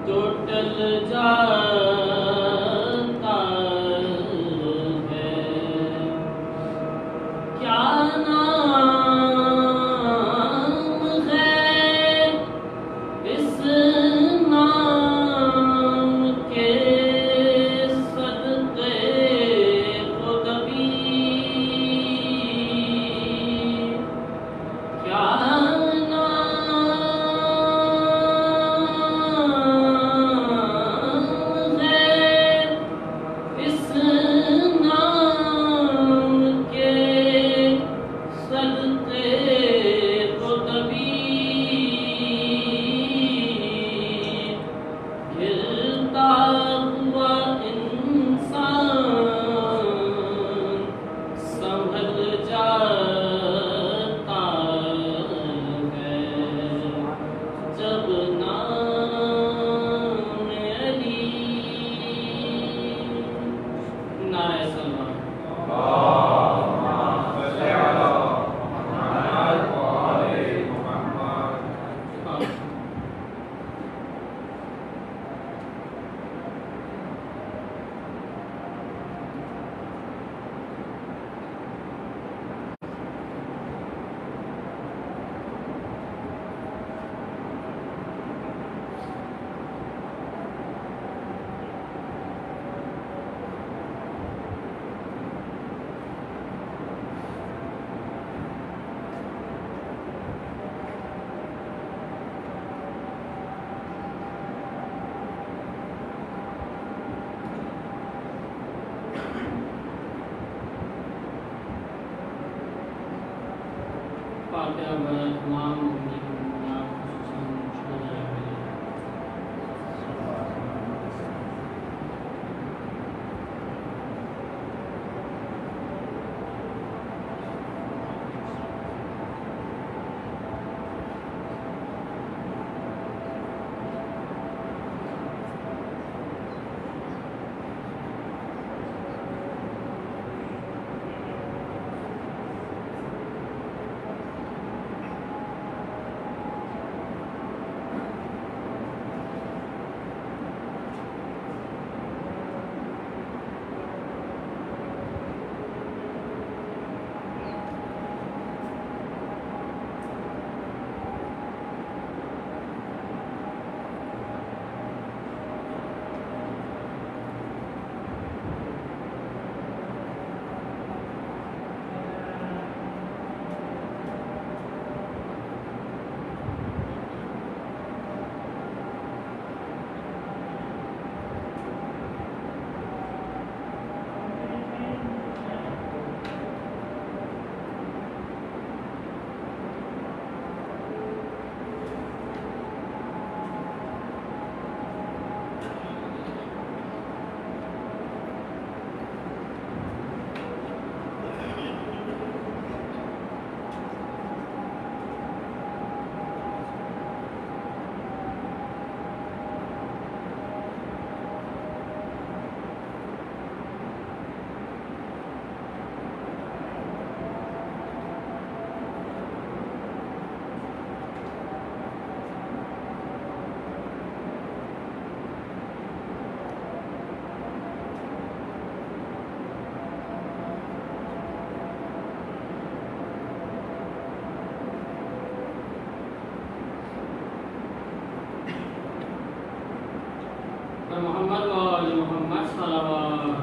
محمد و آل محمد صلوات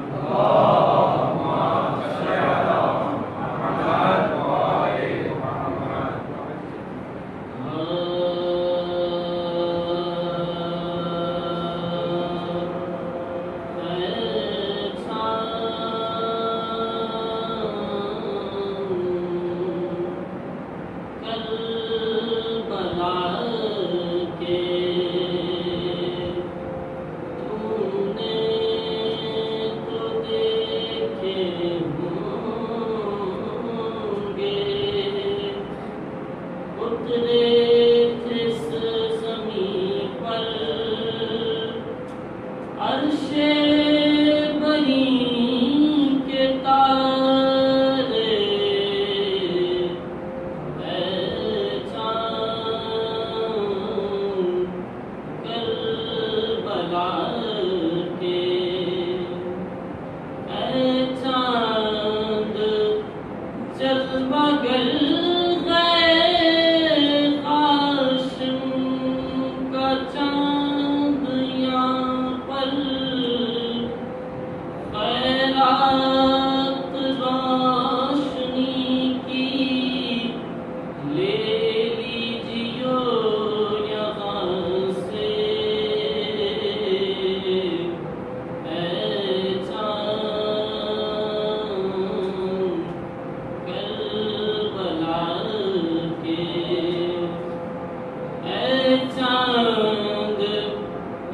کے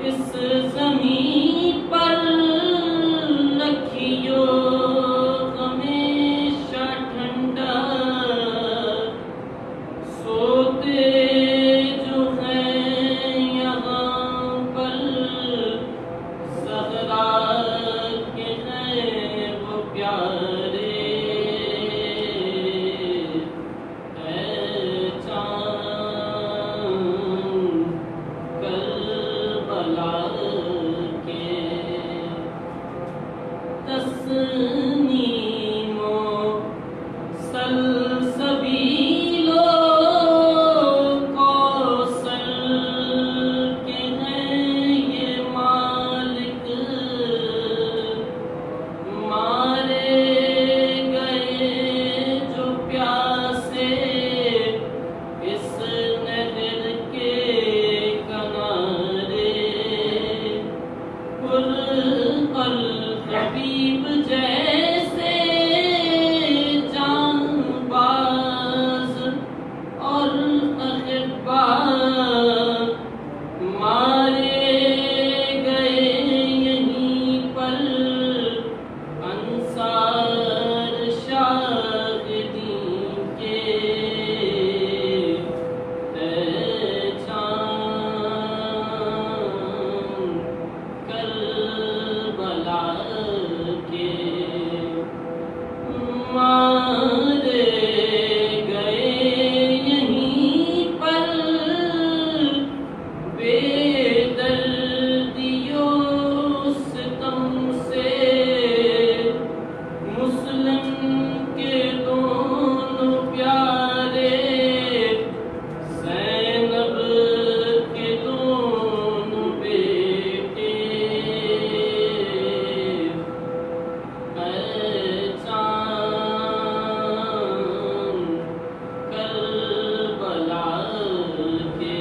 اس زمین پر رکھیو ہمیشہ ٹھنڈا، سوتے جو ہیں یہاں پر زہرا کے ہیں وہ پیارے، اے چاند کربلا کے تسنیم و سلسبیل و کوثر کے ہیں یہ مالک، مارے گئے جو پیاسے اس نہر کے کنارے، الحبیب جیسے جان باز اور احبا مارے گئے یہیں پر انصار شاہدین کے، اے چاند کربلا کے مارے گئے یہیں پر بے دردیوں ستم سے، مسلم کے دونوں پیارے، زینب کے دونوں بیٹے، اے چاند کربلا کے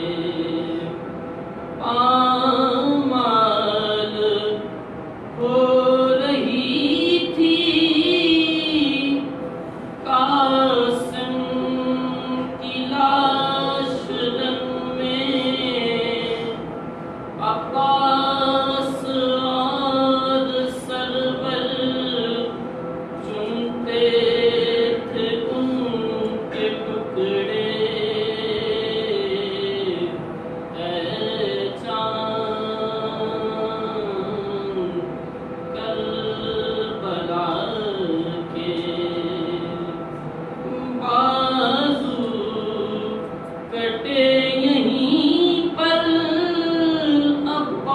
پامال ہو رہی تھی قاسم کی لاش رن میں، عباس اور سرور چنتے تھے ان کے ٹکڑے، اے چاند کربلا کے بازو کٹے یہیں پر اب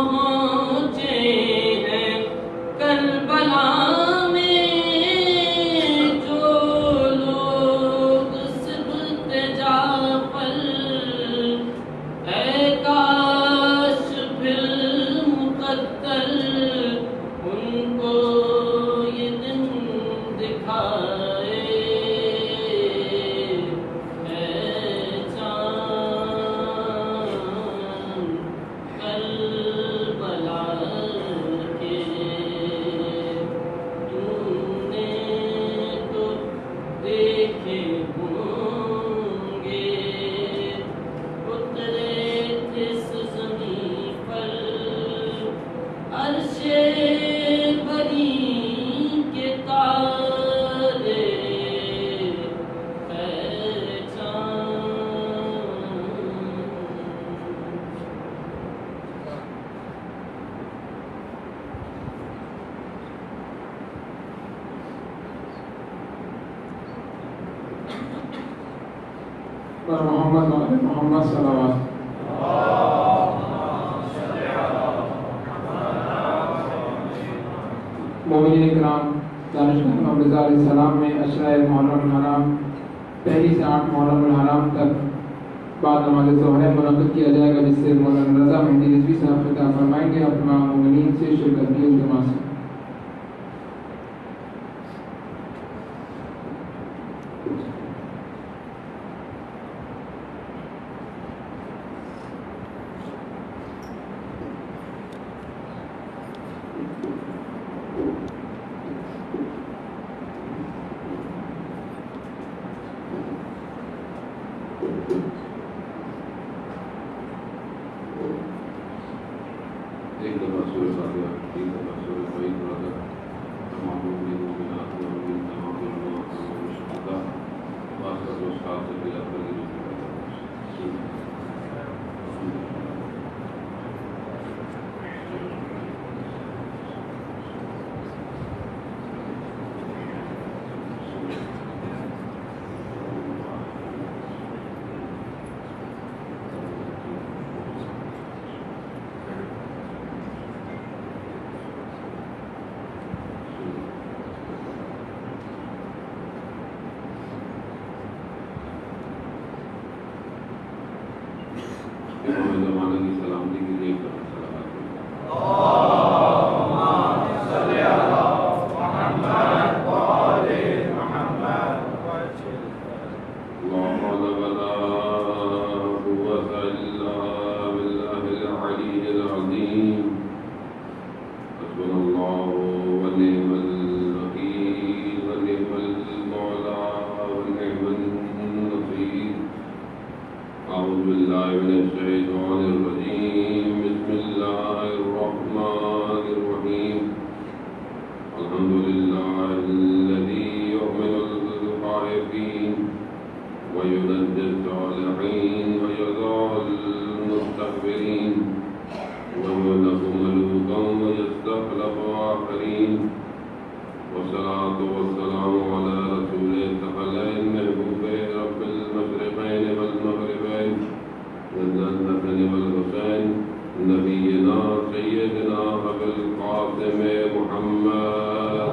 پہنچے ہیں کربلا میں جو لوگ سبت جعفر، اے کاش پھر مقدر ان کو یہ دن دکھائے، اے چاند کربلا کے تم نے تو دیکھے ہوں گے، اترے اس زمین پر عرش بری کے تارے، اے چاند پر محمد و آل محمد صلوات۔ مومنین کرام، دانشگاہ امام رضا علیہ السلام میں عشرہ محرم الحرام پہلی سے 8 محرم الحرام تک بعد نماز ظہر منعقد کیا جائے گا، جس سے مولانا رضا مہدی رضوی صاحب خطاب فرمائیں گے اور تمام مومنین سے شرکت کی التماس ہے۔ ایک دفعہ سورہ فاتحہ، ایک دفعہ سورہ فاتحہ پڑھا کر تمام مومنین مومنات مومنین تمام علماء تمام شہداء خاص کر جو استاد سے بلا کر کے امام زمانہ کی سلامتی کے لیے ایک دفعہ صلوات أعوذ بالله من الشيطان الرجيم بسم الله الرحمن الرحيم الحمد لله الذي يؤمن الخائفين وينجي الصالحين ويذر المستكبرين ويهلك ملوكا ويستخلف آخرين والصلاة والسلام على رسول الثقلين محبوب رب المشرقين والمغربين والجنتين والحسين نبينا سيدنا أبي القاسم محمد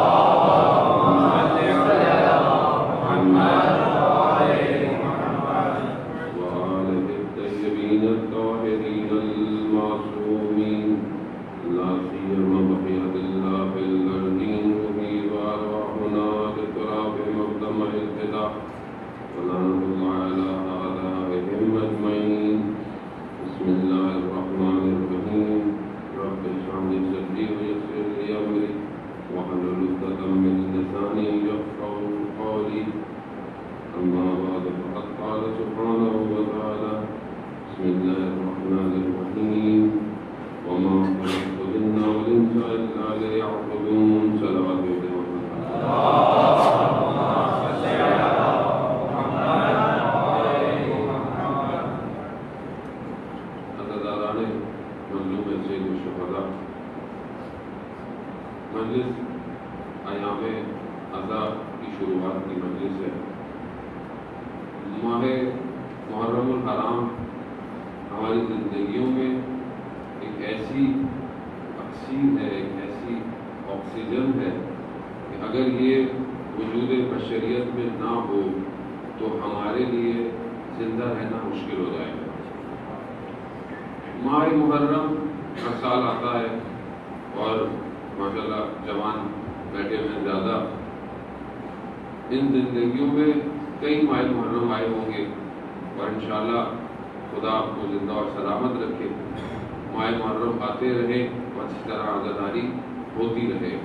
وآله الطيبين الطاهرين المعصومين لا سيما بقية الله في الأرضين وفي أرواحنا لتراب مقدمة الفداء ولعنة الله على أعدائهم أجمعين بسم الله الرحمن الرحيم رب اشرح لي صدري ويسر لي أمري واحلل عقدة من لساني يفقهوا قولي أما بعد فقد قال سبحانه وتعالى بسم الله الرحمن الرحيم وما خلقت الجن والإنس إلا ليعبدون صلوات مجلس ایام عزا کی شروعات کی مجلس ہے۔ ماہ محرم الحرام ہماری زندگیوں میں ایک ایسی ہمارے لیے زندہ رہنا مشکل ہو جائے گا۔ ماہ محرم ہر سال آتا ہے اور ماشاءاللہ جوان بیٹھے ہوئے زیادہ، ان زندگیوں میں کئی ماہ محرم آئے ہوں گے اور انشاءاللہ خدا آپ کو زندہ اور سلامت رکھے، ماہ محرم آتے رہے اور اچھی طرح عزاداری ہوتی رہے۔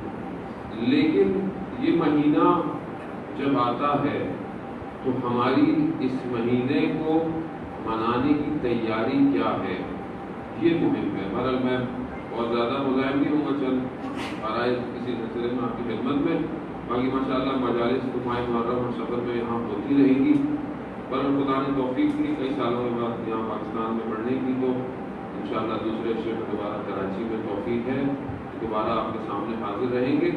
لیکن یہ مہینہ جب آتا ہے تو ہماری اس مہینے کو منانے کی تیاری کیا ہے، یہ مہم ہے۔ بہرحال میں بہت زیادہ مزاحم نہیں ہوں گا، چند آرائے کسی سلسلے میں آپ کی خدمت میں، باقی ماشاءاللہ مجالس تو ماہ محرم اور سفر میں یہاں ہوتی رہے گی، پر خدا نے توفیق دی کئی سالوں کے بعد یہاں پاکستان میں پڑھنے کی، تو انشاءاللہ دوسرے شہر میں دوبارہ کراچی میں توفیق ہے، دوبارہ آپ کے سامنے حاضر رہیں گے۔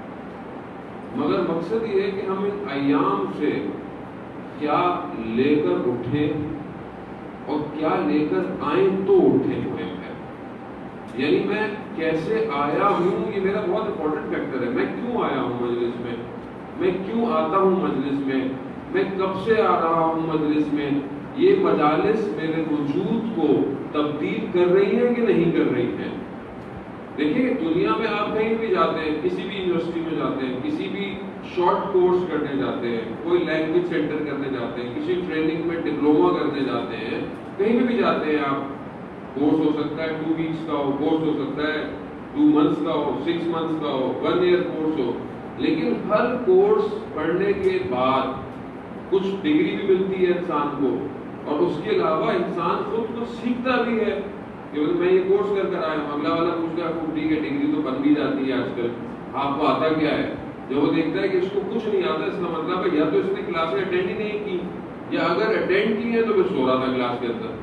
مگر مقصد یہ ہے کہ ہم ان ایام سے کیا لے کر اٹھیں اور کیا لے کر آئیں تو اٹھیں مہم ہے۔ یعنی میں کیسے آیا ہوں، یہ میرا بہت امپورٹنٹ فیکٹر ہے۔ میں کیوں آیا ہوں مجلس میں کیوں آتا ہوں مجلس میں کب سے آ رہا ہوں مجلس میں، یہ مجالس میرے وجود کو تبدیل کر رہی ہیں کہ نہیں کر رہی ہیں۔ دیکھیے دنیا میں آپ کہیں بھی جاتے ہیں، کسی بھی یونیورسٹی میں جاتے ہیں، کسی بھی شارٹ کورس کرنے جاتے ہیں، کوئی لینگویج سینٹر کرنے جاتے ہیں، کسی ٹریننگ میں ڈپلوما کرنے جاتے ہیں، کہیں بھی جاتے ہیں آپ، کورس ہو سکتا ہے 2 ویکس کا ہو، کورس ہو سکتا ہے 2 منتھس کا ہو، 6 منتھس کا ہو، 1 ایئر کورس ہو، لیکن ہر کورس پڑھنے کے بعد کچھ ڈگری بھی ملتی ہے انسان کو، اور اس کے علاوہ انسان خود کو سیکھتا بھی ہے کہ میں یہ کورس کر آیا ہوں۔ اگلا والا پوچھتا ہے ٹھیک ہے ڈگری تو بن بھی جاتی ہے آج کل، آپ کو آتا کیا ہے؟ جب وہ دیکھتا ہے کہ اس کو کچھ نہیں آتا، اس کا مطلب ہے یا تو اس نے کلاسیں اٹینڈ ہی نہیں کی، یا اگر اٹینڈ کی ہے تو پھر سو رہا تھا کلاس کے اندر۔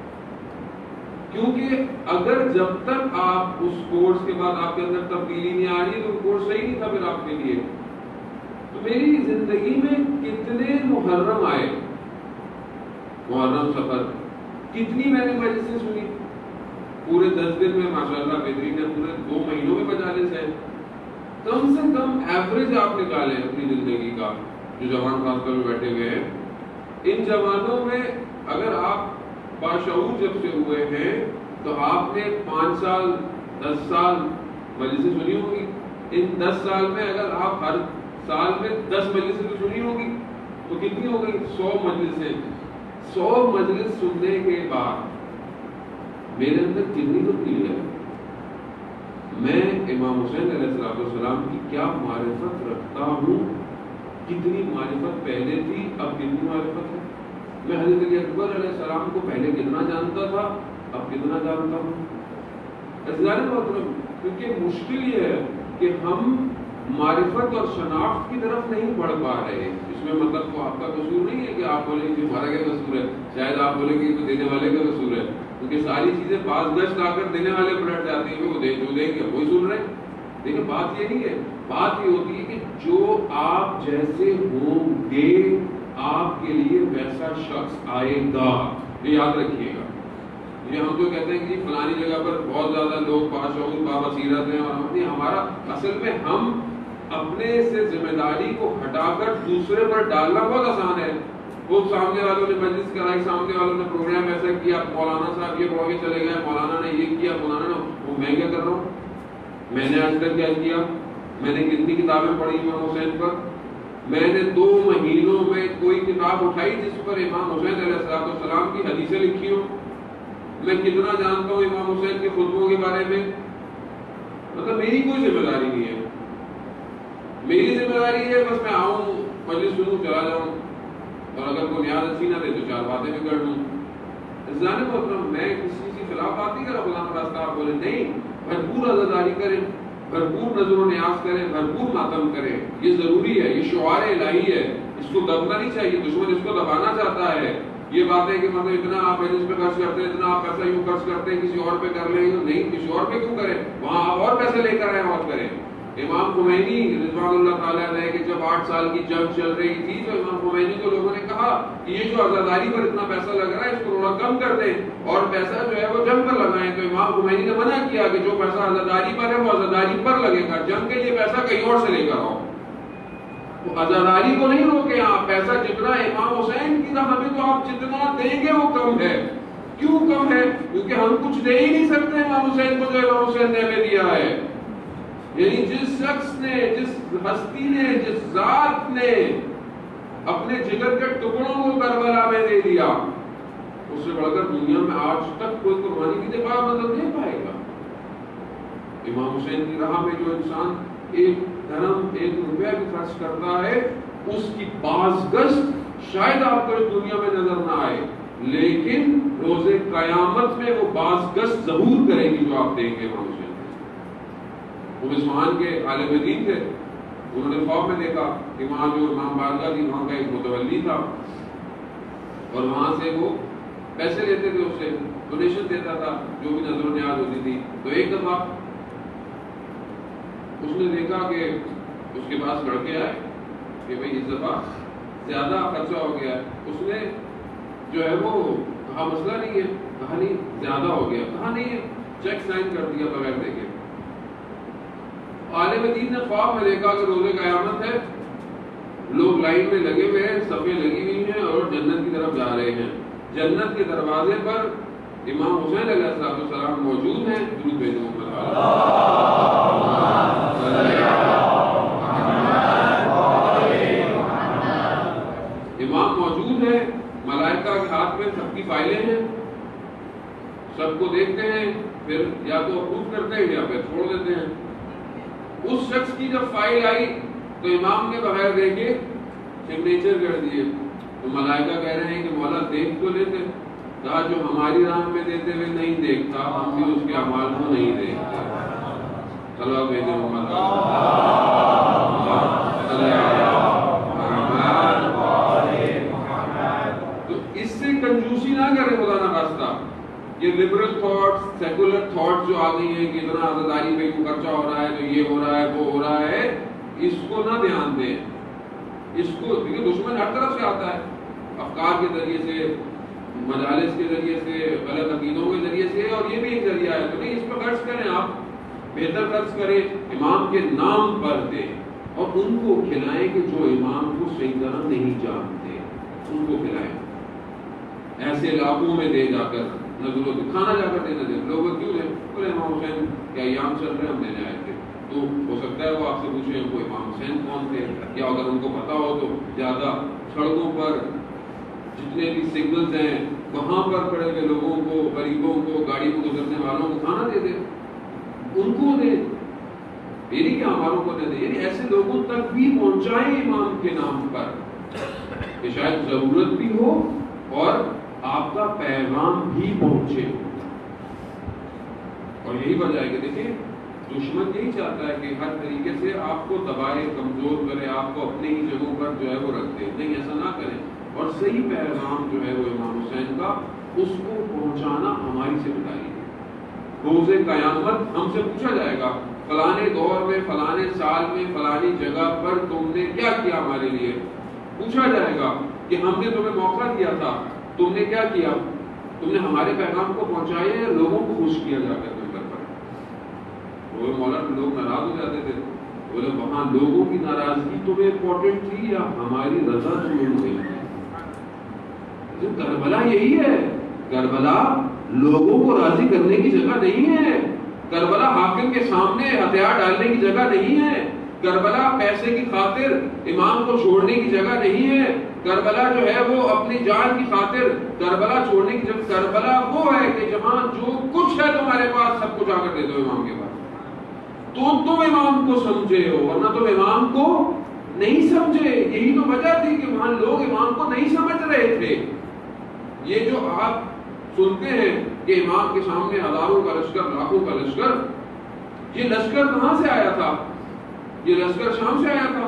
کیونکہ اگر جب تک آپ اس کورس کے بعد آپ کے اندر تبدیلی نہیں آ رہی ہے تو کورس صحیح نہیں تھا پھر آپ کے لیے۔ تو میری زندگی میں کتنے محرم آئے، محرم سفر، کتنی میں نے مجلسیں سنی، پورے 10 دن میں ماشاءاللہ بہترین ہے، پورے 2 مہینوں میں مجالس ہیں، کم سے کم ایوریج آپ نکالیں اپنی زندگی کا، جو جوان خاص طور پہ بیٹھے ہوئے ہیں، ان جوانوں میں اگر آپ باشعور جب سے ہوئے ہیں تو آپ نے 5 سال 10 سال مجلسیں سنی ہوں گی۔ ان 10 سال میں اگر آپ ہر سال میں 10 مجلسیں تو سنی ہوں گی تو کتنی ہو گئی؟ 100 مجلسیں۔ 100 مجلس سننے کے بعد میرے اندر کتنی تبدیلی ہے؟ میں امام حسین علیہ السلام کی کیا معرفت رکھتا ہوں، کتنی معرفت پہلے تھی، اب کتنی معرفت ہے؟ میں حضرت علی اکبر علیہ السلام کو پہلے کتنا جانتا تھا، اب کتنا جانتا ہوں؟ کیونکہ مشکل یہ ہے کہ ہم معرفت اور شناخت کی طرف نہیں بڑھ پا رہے۔ اس میں مطلب وہ آپ کا قصور نہیں ہے کہ آپ بولیں کہ ہمارا کیا قصور ہے، شاید آپ بولیں کہ تو دینے والے کا قصور ہے، کیونکہ ساری چیزیں پاس گشت لا کر دینے والے پلٹ جاتی ہیں، وہ جو دیں گے وہی سن رہے ہیں۔ لیکن بات یہ نہیں ہے، بات یہ ہوتی ہے کہ جو آپ جیسے ہوں گے آپ کے لیے ویسا شخص آئے گا، یہ یاد رکھیے گا۔ یہ ہم جو کہتے ہیں کہ فلانی جگہ پر بہت زیادہ لوگ باشعور بابصیرت ہیں، اور ہمارا اصل میں ہم اپنے سے ذمہ داری کو ہٹا کر دوسرے پر ڈالنا بہت آسان ہے۔ وہ سامنے والوں نے مجلس کرائی، سامنے والوں نے پروگرام ایسا کیا، مولانا صاحب یہ پڑھ کے چلے گئے، مولانا نے یہ کیا، مولانا نے وہ، میں کیا کر رہا ہوں؟ میں نے آج تک کیا کیا؟ میں نے کتنی کتابیں پڑھی امام حسین پر؟ میں نے 2 مہینوں میں کوئی کتاب اٹھائی جس پر امام حسین علیہ السلام کی حدیثیں لکھی ہوں؟ میں کتنا جانتا ہوں امام حسین کے خطبوں کے بارے میں؟ مطلب میری کوئی ذمہ داری نہیں ہے۔ میری ذمہ داری ہے بس میں آؤں، مجلس سنوں، چلا جاؤں، اور اگر کوئی نیاز اچھی نہ دے تو 4 باتیں بھی کر لوں۔ اسلام محترم میں کسی کی خلاف بات نہیں کر رہا، خدا نخواستہ آپ بولے نہیں، بھرپور عزاداری کریں، بھرپور نظر و نیاز کریں، بھرپور ماتم کریں، یہ ضروری ہے، یہ شعار الہی ہے، اس کو دبنا نہیں چاہیے، دشمن اس کو دبانا چاہتا ہے۔ یہ بات ہے کہ مطلب اتنا آپ مجلس پہ خرچ کرتے ہیں، اتنا آپ پیسہ یوں خرچ کرتے ہیں، کسی اور پہ کر لیں، نہیں، کسی اور پہ کیوں کریں؟ وہاں آپ اور پیسے لے کر آئیں اور کریں۔ امام خمینی رضوان اللہ تعالیٰ علیہ کہ جب 8 سال کی جنگ چل رہی تھی تو امام خمینی کو لوگوں نے کہا کہ یہ جو عزاداری پر اتنا پیسہ لگ رہا ہے اس کو تھوڑا کم کر دیں اور پیسہ جو ہے وہ جنگ پر لگائیں، تو امام خمینی نے منع کیا کہ جو پیسہ عزاداری پر ہے وہ عزاداری پر لگے گا، جنگ کے لیے پیسہ کہیں اور سے لے کر آؤ۔ عزاداری کو نہیں روکے آپ، پیسہ جتنا امام حسین کی راہ میں تو آپ جتنا دیں گے وہ کم ہے. کیوں کم ہے؟ کیونکہ ہم کچھ دے ہی نہیں سکتے امام حسین کو جو امام حسین نے ہمیں دیا ہے. یعنی جس شخص نے، جس ہستی نے، جس ذات نے اپنے جگر کے ٹکڑوں کو کربلا میں دے دیا، اس سے بڑھ کر دنیا میں آج تک کوئی قربانی کی دفاع مدد نہیں پائے گا. امام حسین کی راہ میں جو انسان ایک درہم، ایک روپیہ بھی خرچ کرتا ہے، اس کی بازگشت شاید آپ کو اس دنیا میں نظر نہ آئے، لیکن روز قیامت میں وہ بازگشت ضرور کرے گی جو آپ دیں گے. امام حسین وہ اصفہان کے عالم دین تھے. انہوں نے خواب میں دیکھا کہ وہاں جو امام بارگاہ تھی وہاں کا ایک متولی تھا، اور وہاں سے وہ پیسے لیتے تھے، اس سے ڈونیشن دیتا تھا جو بھی نظر و نیاز ہوتی تھی. تو ایک دفعہ اس نے دیکھا کہ اس کے پاس لڑکے آئے کہ بھئی اس دفعہ زیادہ خرچہ ہو گیا ہے. اس نے جو ہے وہ کہا مسئلہ نہیں ہے، کہا نہیں زیادہ ہو گیا، کہا نہیں چیک سائن کر دیا بغیر دیکھے. عالم دین نے خواب میں دیکھا کہ روز قیامت ہے، لوگ لائن میں لگے ہوئے ہیں، صفیں لگی ہوئی ہیں اور جنت کی طرف جا رہے ہیں. جنت کے دروازے پر امام حسین علیہ السلام موجود ہیں. درود بھیجو امام موجود ہے، ملائکہ کے ہاتھ میں سب کی فائلیں ہیں، سب کو دیکھتے ہیں، پھر یا تو اپروو کرتے ہیں یا پھر چھوڑ دیتے ہیں. اس شخص کی جب فائل آئی تو امام نے بغیر دیکھے سگنیچر کر دیے. تو ملائکہ کہہ رہے ہیں کہ مولا دیکھ تو لیتے. کہا جو ہماری راہ میں دیتے ہوئے نہیں دیکھتا، ہم بھی اس کے اعمال کو نہیں دیکھتے. چلو بھیجو تو اس سے کنجوسی نہ کرے خدا نہ خواستہ. یہ لبرل تھاٹس، سیکولر تھاٹس جو آ گئی ہیں کہ اتنا عزاداری پہ کیوں خرچہ ہو رہا ہے، تو یہ ہو رہا ہے وہ ہو رہا ہے، اس کو نہ دھیان دیں. اس کو کیونکہ دشمن ہر طرف سے آتا ہے، افکار کے ذریعے سے، مجالس کے ذریعے سے، غلط عقیدوں کے ذریعے سے، اور یہ بھی ایک ذریعہ ہے. تو نہیں، اس پہ خرچ کریں، آپ بہتر خرچ کریں، امام کے نام پر دیں اور ان کو کھلائیں کہ جو امام کو صحیح طرح نہیں جانتے ان کو کھلائیں. ایسے علاقوں میں دے جا کر نظر و کھانا جا کر دینا دیں. لوگ کیوں دیں؟ بولے امام حسین کیا ایام چل رہے ہیں ہم دینے آئے تھے. تو ہو سکتا ہے وہ آپ سے پوچھیں وہ امام حسین کون تھے، یا اگر ان کو پتا ہو تو زیادہ سڑکوں پر جتنے بھی سگنلز ہیں وہاں پر کھڑے ہوئے لوگوں کو، غریبوں کو، گاڑی کو گزرنے والوں کو کھانا دے دیں، ان کو دیں. یہ نہیں کہ ہماروں کو دے دیں، یعنی ایسے لوگوں تک بھی پہنچائیں امام کے نام پر کہ شاید ضرورت بھی ہو اور آپ کا پیغام بھی پہنچے. اور یہی وجہ ہے کہ دیکھیں دشمن یہی چاہتا ہے کہ ہر طریقے سے آپ کو دبائے، کمزور کرے، آپ کو اپنے ہی جگہوں پر جو ہے وہ رکھ دے. نہیں، ایسا نہ کریں. اور صحیح پیغام جو ہے وہ امام حسین کا، اس کو پہنچانا ہماری ذمہ داری ہے. روز قیامت ہم سے پوچھا جائے گا فلانے دور میں، فلانے سال میں، فلانی جگہ پر تم نے کیا کیا ہمارے لیے. پوچھا جائے گا کہ ہم نے تمہیں موقع دیا تھا، تم نے کیا کیا، تم نے ہمارے پیغام کو پہنچایا یا لوگوں کو خوش کیا جا کر ممبر پر. وہ مولا لوگ ناراض ہو جاتے تھے، بولے وہاں لوگوں کی ناراضگی تمہیں امپورٹنٹ تھی یا ہماری رضا تمہیں مہم تھی. کربلا یہی ہے، کربلا لوگوں کو راضی کرنے کی جگہ نہیں ہے. کربلا حاکم کے سامنے ہتھیار ڈالنے کی جگہ نہیں ہے. کربلا پیسے کی خاطر امام کو چھوڑنے کی جگہ نہیں ہے. کربلا جو ہے وہ اپنی جان کی خاطر کربلا چھوڑنے کی جگہ. کربلا وہ ہے کہ جہاں جو کچھ ہے تمہارے پاس سب کچھ آ کر دے دو امام کے پاس. تم امام کو سمجھے ہو، ورنہ تم امام کو نہیں سمجھے. یہی تو وجہ تھی کہ وہاں لوگ امام کو نہیں سمجھ رہے تھے. یہ جو آپ سنتے ہیں کہ امام کے سامنے ہزاروں کا لشکر، لاکھوں کا لشکر، یہ لشکر کہاں سے آیا تھا؟ یہ لشکر شام سے آیا تھا.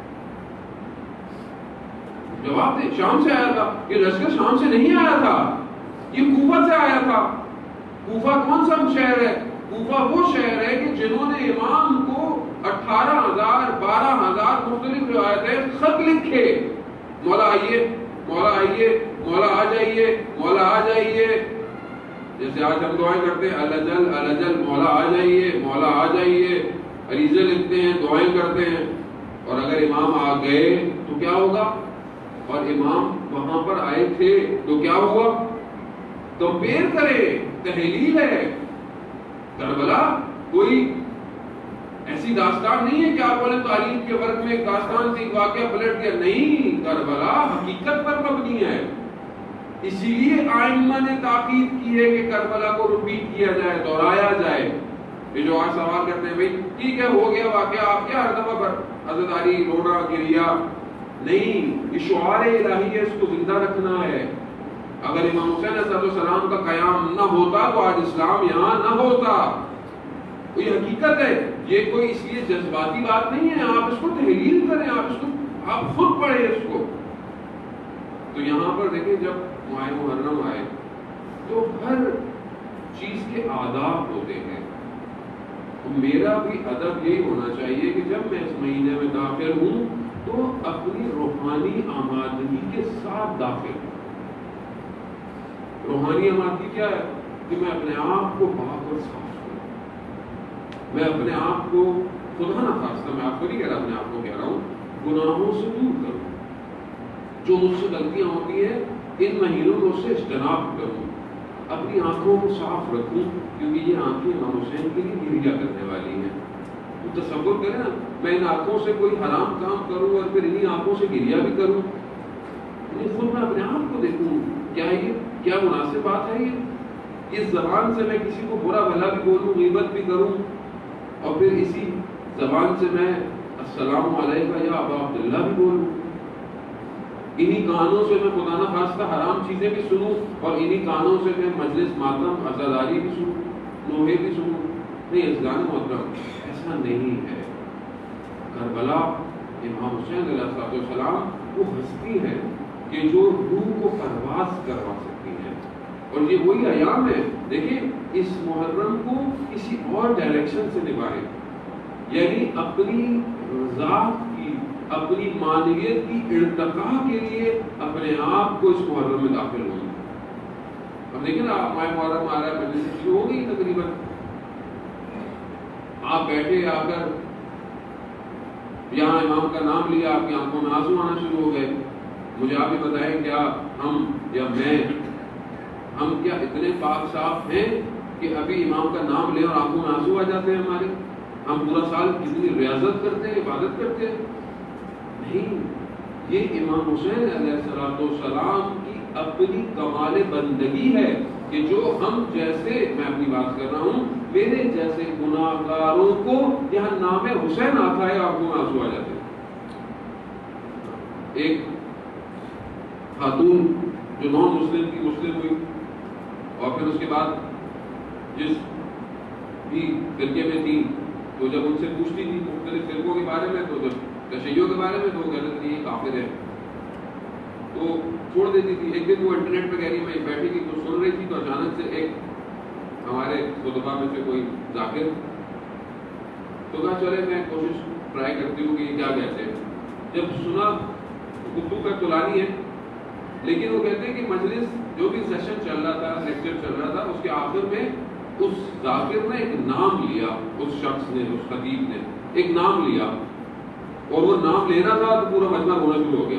جواب دیں، شام سے آیا تھا. یہ لشکر شام سے نہیں آیا تھا، یہ کوفہ سے آیا تھا. کوفہ کون سا شہر ہے؟ کوفہ وہ شہر ہے کہ جنہوں نے امام کو 18,000 12,000 مختلف روایتیں خط لکھے. مولا آئیے، مولا آئیے، مولا آ جائیے، مولا آ جائیے. جیسے آج ہم دعائیں کرتے ہیں الجل الجل، مولا آ جائیے، مولا آ جائیے. عریضے لکھتے ہیں، دعائیں کرتے ہیں. اور اگر امام آ گئے تو کیا ہوگا؟ اور امام وہاں پر آئے تھے تو کیا ہوا؟ کمپیئر کرے، تحلیل ہے۔ کربلا کوئی ایسی داستان نہیں ہے کہ آپ بولے تاریخ کے ورق میں ایک داستان تھی، واقعہ پلٹ گیا، نہیں، کربلا حقیقت پر مبنی ہے۔ اسی لیے آئمہ نے تاکید کی ہے کہ کربلا کو ریپیٹ کیا جائے، دہرایا جائے۔ یہ جو آج سوال کرتے ہیں بھائی ٹھیک ہے ہو گیا واقعہ، آپ کیا ہر دفعہ پر حضرت علی رونا گریا؟ نہیں، یہ شعار الہی ہے، اس کو زندہ رکھنا ہے۔ اگر امام حسین علیہ السلام کا قیام نہ ہوتا تو آج اسلام یہاں نہ ہوتا۔ یہ حقیقت ہے، یہ کوئی اس لیے جذباتی بات نہیں ہے، آپ اس کو تحلیل کریں، آپ خود پڑھیں اس کو۔ تو یہاں پر دیکھیں جب ماہ محرم آئے تو ہر چیز کے آداب ہوتے ہیں۔ میرا بھی ادب یہی ہونا چاہیے کہ جب میں اس مہینے میں داخل ہوں تو اپنی روحانی آمادگی کے ساتھ داخل ہوں۔ روحانی آمادگی کیا ہے؟ کہ میں اپنے آپ کو پاک اور صاف کروں، میں اپنے آپ کو خدا نہ خواستہ، میں آپ کو نہیں کہہ رہا، اپنے آپ کو کہہ رہا ہوں، گناہوں سے دور کروں، جو مجھ سے غلطیاں ہوتی ہیں ان مہینوں میں اس سے اجتناب کروں، اپنی آنکھوں کو صاف رکھوں، کیونکہ یہ آنکھیں امام حسین کے لیے گریا کرنے والی ہیں۔ تو تصور کریں نا، میں ان آنکھوں سے کوئی حرام کام کروں اور پھر انہی آنکھوں سے گریا بھی کروں، خود میں اپنے آپ کو دیکھوں، کیا مناسب بات ہے یہ؟ اس زبان سے میں کسی کو برا بھلا بھی بولوں، غیبت بھی کروں، اور پھر اسی زبان سے میں السلام علیکم یا ابا عبداللہ بھی بولوں، انہی کانوں سے میں خدا نہ خواستہ حرام چیزیں بھی سنوں، اور انہی کانوں سے میں مجلس ماتم عزاداری بھی سنوں، نوحے بھی سنوں۔ نہیں عزیزان محترم، ایسا نہیں ہے۔ کربلا امام حسین علیہ السلام وہ ہستی ہے کہ جو روح کو پرواز کروا سکتی ہے، اور یہ وہی ایام ہے۔ دیکھیں اس محرم کو کسی اور ڈائریکشن سے نبھائے، یعنی اپنی ذات کی، اپنی معنویت کی ارتقاء کے لیے اپنے آپ کو اس محرم میں داخل ہوں۔ اب دیکھیں نا، ماہ محرم آ رہا ہے، مجلس شروع ہو گئی تقریباً، آپ بیٹھے آ کر یہاں امام کا نام لیا، آپ کی آنکھوں میں آنسو آنا شروع ہو گئے۔ مجھے آپ بھی بتائیں، کیا ہم کیا اتنے پاک صاف ہیں کہ ابھی امام کا نام لیں اور آنکھوں میں آنسو آ جاتے ہیں ہمارے؟ ہم پورا سال کتنی ریاضت کرتے ہیں، عبادت کرتے ہیں؟ نہیں، یہ امام حسین علیہ السلام کی اپنی کمال بندگی ہے کہ جو ہم جیسے، میں اپنی بات کر رہا ہوں، میرے جیسے گناہگاروں کو یہاں نام حسین آتا ہے، آنکھوں میں آنسو آ جاتے ہیں۔ ایک خاتون جو نان مسلم کی مسلم ہوئی، اور پھر اس کے بعد جس بھی فرقے میں تھی، تو جب ان سے پوچھتی تھی مختلف فرقوں کے بارے میں، تو جب تشیعوں کے بارے میں، تو وہ کہتے تھے یہ کافر ہے، تو چھوڑ دیتی تھی۔ ایک دن وہ انٹرنیٹ پہ کہہ رہی میں بیٹھی تھی تو سن رہی تھی، تو اچانک سے ایک ہمارے خطبہ میں سے کوئی ذاکر، تو کہا چلے میں کوشش ٹرائی کرتی ہوں کہ یہ کیا کہتے ہیں۔ جب سنا، اردو کا تلانی ہے، لیکن وہ کہتے ہیں کہ مجلس جو بھی سیشن چل رہا تھا، لیکچر چل رہا تھا، اس کے آخر میں اس ذاکر نے ایک نام لیا، اس شخص نے، اس خطیب نے ایک نام لیا، اور وہ نام لینا تھا تو پورا مجمع رونا شروع ہو گیا۔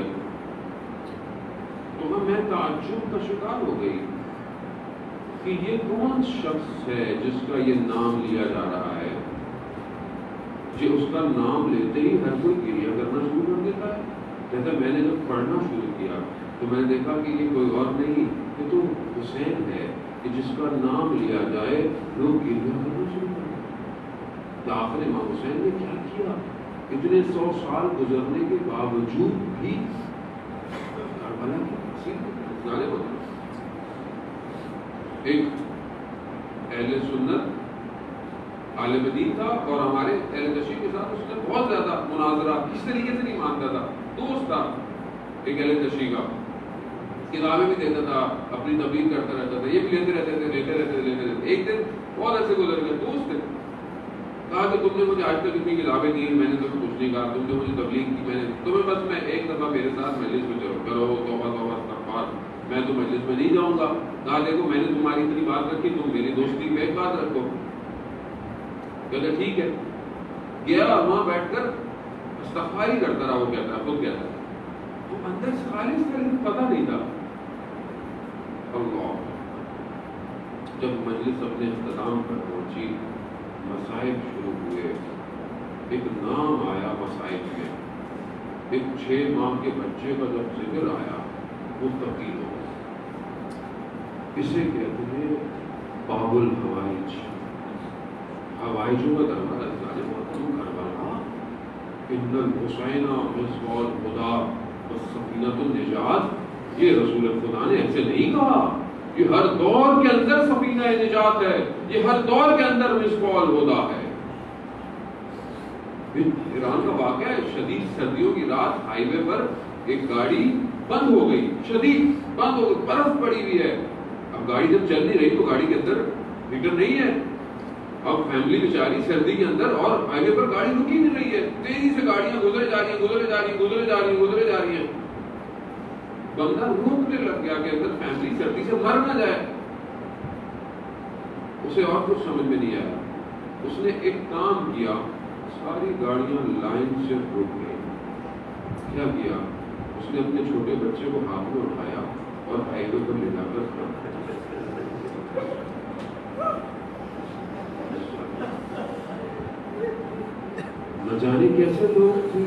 تو میں تعجب کا شکار ہو گئی کہ یہ کون شخص ہے جس کا یہ نام لیا جا رہا ہے؟ جی اس کا نام لیتے ہی ہر کوئی گریہ کرنا شروع کر دیتا ہے۔ کہتا ہے میں نے جب پڑھنا شروع کیا تو میں نے دیکھا کہ یہ کوئی اور نہیں، یہ تو حسین ہے کہ جس کا نام لیا جائے لوگ گریہ کرنا شروع کر دیتے۔ تو آخر امام حسین نے کیا کیا؟ اتنے 100 سال گزرنے کے باوجود بھی کربلا کی جانے والا ایک اہل سنت عالم دین تھا، اور ہمارے اہل تشیع کے ساتھ اس نے بہت زیادہ مناظرہ کس طریقے سے نہیں مانتا تھا، دوست تھا ایک اہل تشیع کا، کتابیں بھی دیتا تھا، اپنی تبلیغ کرتا رہتا تھا، یہ بھی لیتے رہتے۔ ایک دن بہت ایسے گزر گئے، دوست تھے، کہا کہ تم نے مجھے آج تک اتنی کتابیں دی، میں نے تمہیں کچھ نہیں کہا، تم نے مجھے تبلیغ کی، میں نے تمہیں بس میں ایک دفعہ میرے ساتھ مجلس میں چلو، توبہ استغفار، میں تو مجلس میں نہیں جاؤں گا۔ کہا دیکھو میں نے تمہاری اتنی بات رکھی، تم میری دوستی پہ ایک بات رکھو۔ کہتے ٹھیک ہے، گیا وہاں بیٹھ کر استغفار ہی کرتا رہا، وہ کہتا ہے، خود کہتا ہے، تو اندر سے خالص تھا لیکن پتہ نہیں تھا۔ اللہ، جب مجلس اپنے اختتام پر پہنچی، مصائب شروع ہوئے، ایک نام آیا مصائب میں، ایک 6 ماہ کے بچے کا جب ذکر آیا وہ تبدیل ہو گیا۔ اسے کہتے ہیں باب الحوائج، حوائجوں کا دروازہ کربلا، ان الحسین مصباح الہدی والسفینۃ النجات، یہ رسول خدا نے ایسے نہیں کہا، یہ ہر دور کے اندر سفینہ نجات ہے، یہ ہر دور کے اندر مصباح الہدی ہے۔ ایران کا واقعہ ہے، شدید سردیوں کی رات ہائی وے پر ایک گاڑی بند ہو گئی، شدید بند ہو گئی، برف پڑی ہوئی ہے۔ اب گاڑی جب چل نہیں رہی تو گاڑی کے اندر ہیٹر نہیں ہے، اب فیملی بیچاری سردی کے اندر، اور ہائی وے پر گاڑی رکی نہیں رہی ہے، تیزی سے گاڑیاں گزرے جا رہی ہیں، بندہ روکنے لگ گیا کہ اندر فیملی سردی سے مر نہ جائے۔ اسے اور کچھ سمجھ میں نہیں آیا، اس نے ایک کام کیا، ساری گاڑیاں لائن سے رک گئی۔ کیا کیا؟ اس نے اپنے چھوٹے بچے کو ہاتھ میں اٹھایا اور ہائی وے پر لے جا کر نہ جانے کیسے لوگ تھے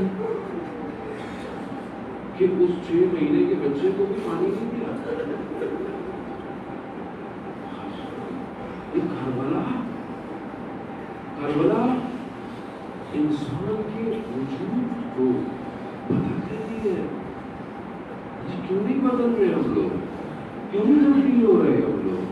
کہ اس 6 مہینے کے بچے کو بھی پانی نہیں دیا۔ کربلا انسان کے وجود کو بدل دیتی ہے۔ یہ کیوں نہیں بدل رہے ہم لوگ؟ کیوں نہیں تبدیل ہو رہے ہم لوگ؟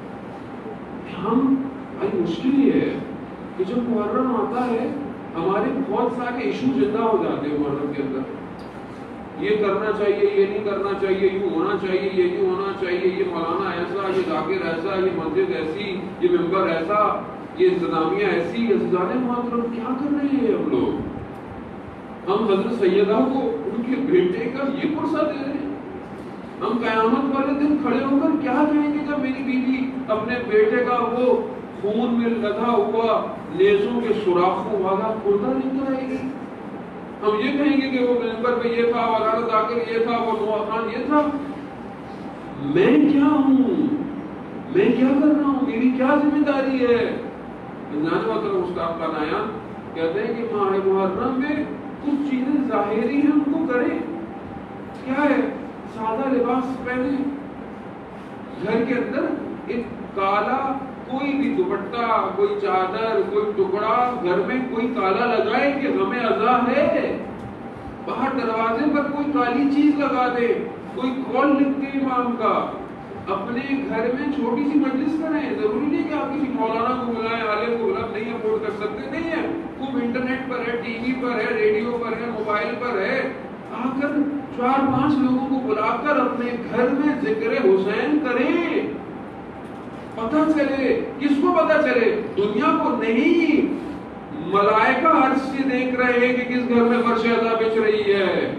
ہم بھائی مشکل یہ ہے کہ جب محرم آتا ہے ہمارے بہت سارے ایشو زندہ ہو جاتے ہیں محرم کے اندر۔ یہ کرنا چاہیے، یہ نہیں کرنا چاہیے، یوں ہونا چاہیے، یہ نہیں ہونا چاہیے، یہ مولانا ایسا، یہ ذاکر ایسا، یہ مسجد ایسی، یہ ممبر ایسا، یہ انتظامیہ ایسی۔ عزیزان محترم، کیا کر رہے ہیں ہم لوگ؟ ہم حضرت سیدہ کو ان کے بیٹے کا یہ پرسہ دے رہے ہیں۔ ہم قیامت والے دن کھڑے ہو کر کیا کہیں گے جب میری بیوی اپنے بیٹے کا وہ خون میں لگا ہوا نیزوں کے سوراخوں والا پردہ لے کر آئے گی؟ ہم یہ کہیں گے کہ وہ ممبر پہ یہ تھا، مولانا ذاکر یہ تھا، وہ نوح خان یہ تھا۔ میں کیا ہوں؟ میں کیا کر رہا ہوں؟ میری کیا ذمہ داری ہے؟ استاد کا نایا کہتے ہیں کہ ماہ محرم میں کچھ چیزیں ظاہری ہیں، ان کو کریں۔ کیا ہے؟ سادہ لباس پہنے، گھر کے اندر ایک کالا کوئی بھی دوپٹہ، کوئی چادر، کوئی ٹکڑا گھر میں کوئی کالا لگائے کہ ہمیں عزا ہے۔ باہر دروازے پر کوئی کالی چیز لگا دے، کوئی کال لکھ دے امام کا۔ اپنے گھر میں چھوٹی سی مجلس کریں، ضروری نہیں کہ آپ کسی مولانا کو بلائیں، عالم کو بلائیں، نہیں افورڈ کر سکتے، نہیں ہے، خوب انٹرنیٹ پر ہے، ٹی وی پر ہے، ریڈیو پر ہے، موبائل پر ہے، آ کر 4-5 لوگوں کو بلا کر اپنے گھر میں ذکر حسین کریں۔ پتہ چلے، کس کو پتہ چلے؟ دنیا کو نہیں، ملائکہ عرش سے دیکھ رہے ہیں کہ کس گھر میں فرش عزا بچ رہی ہے۔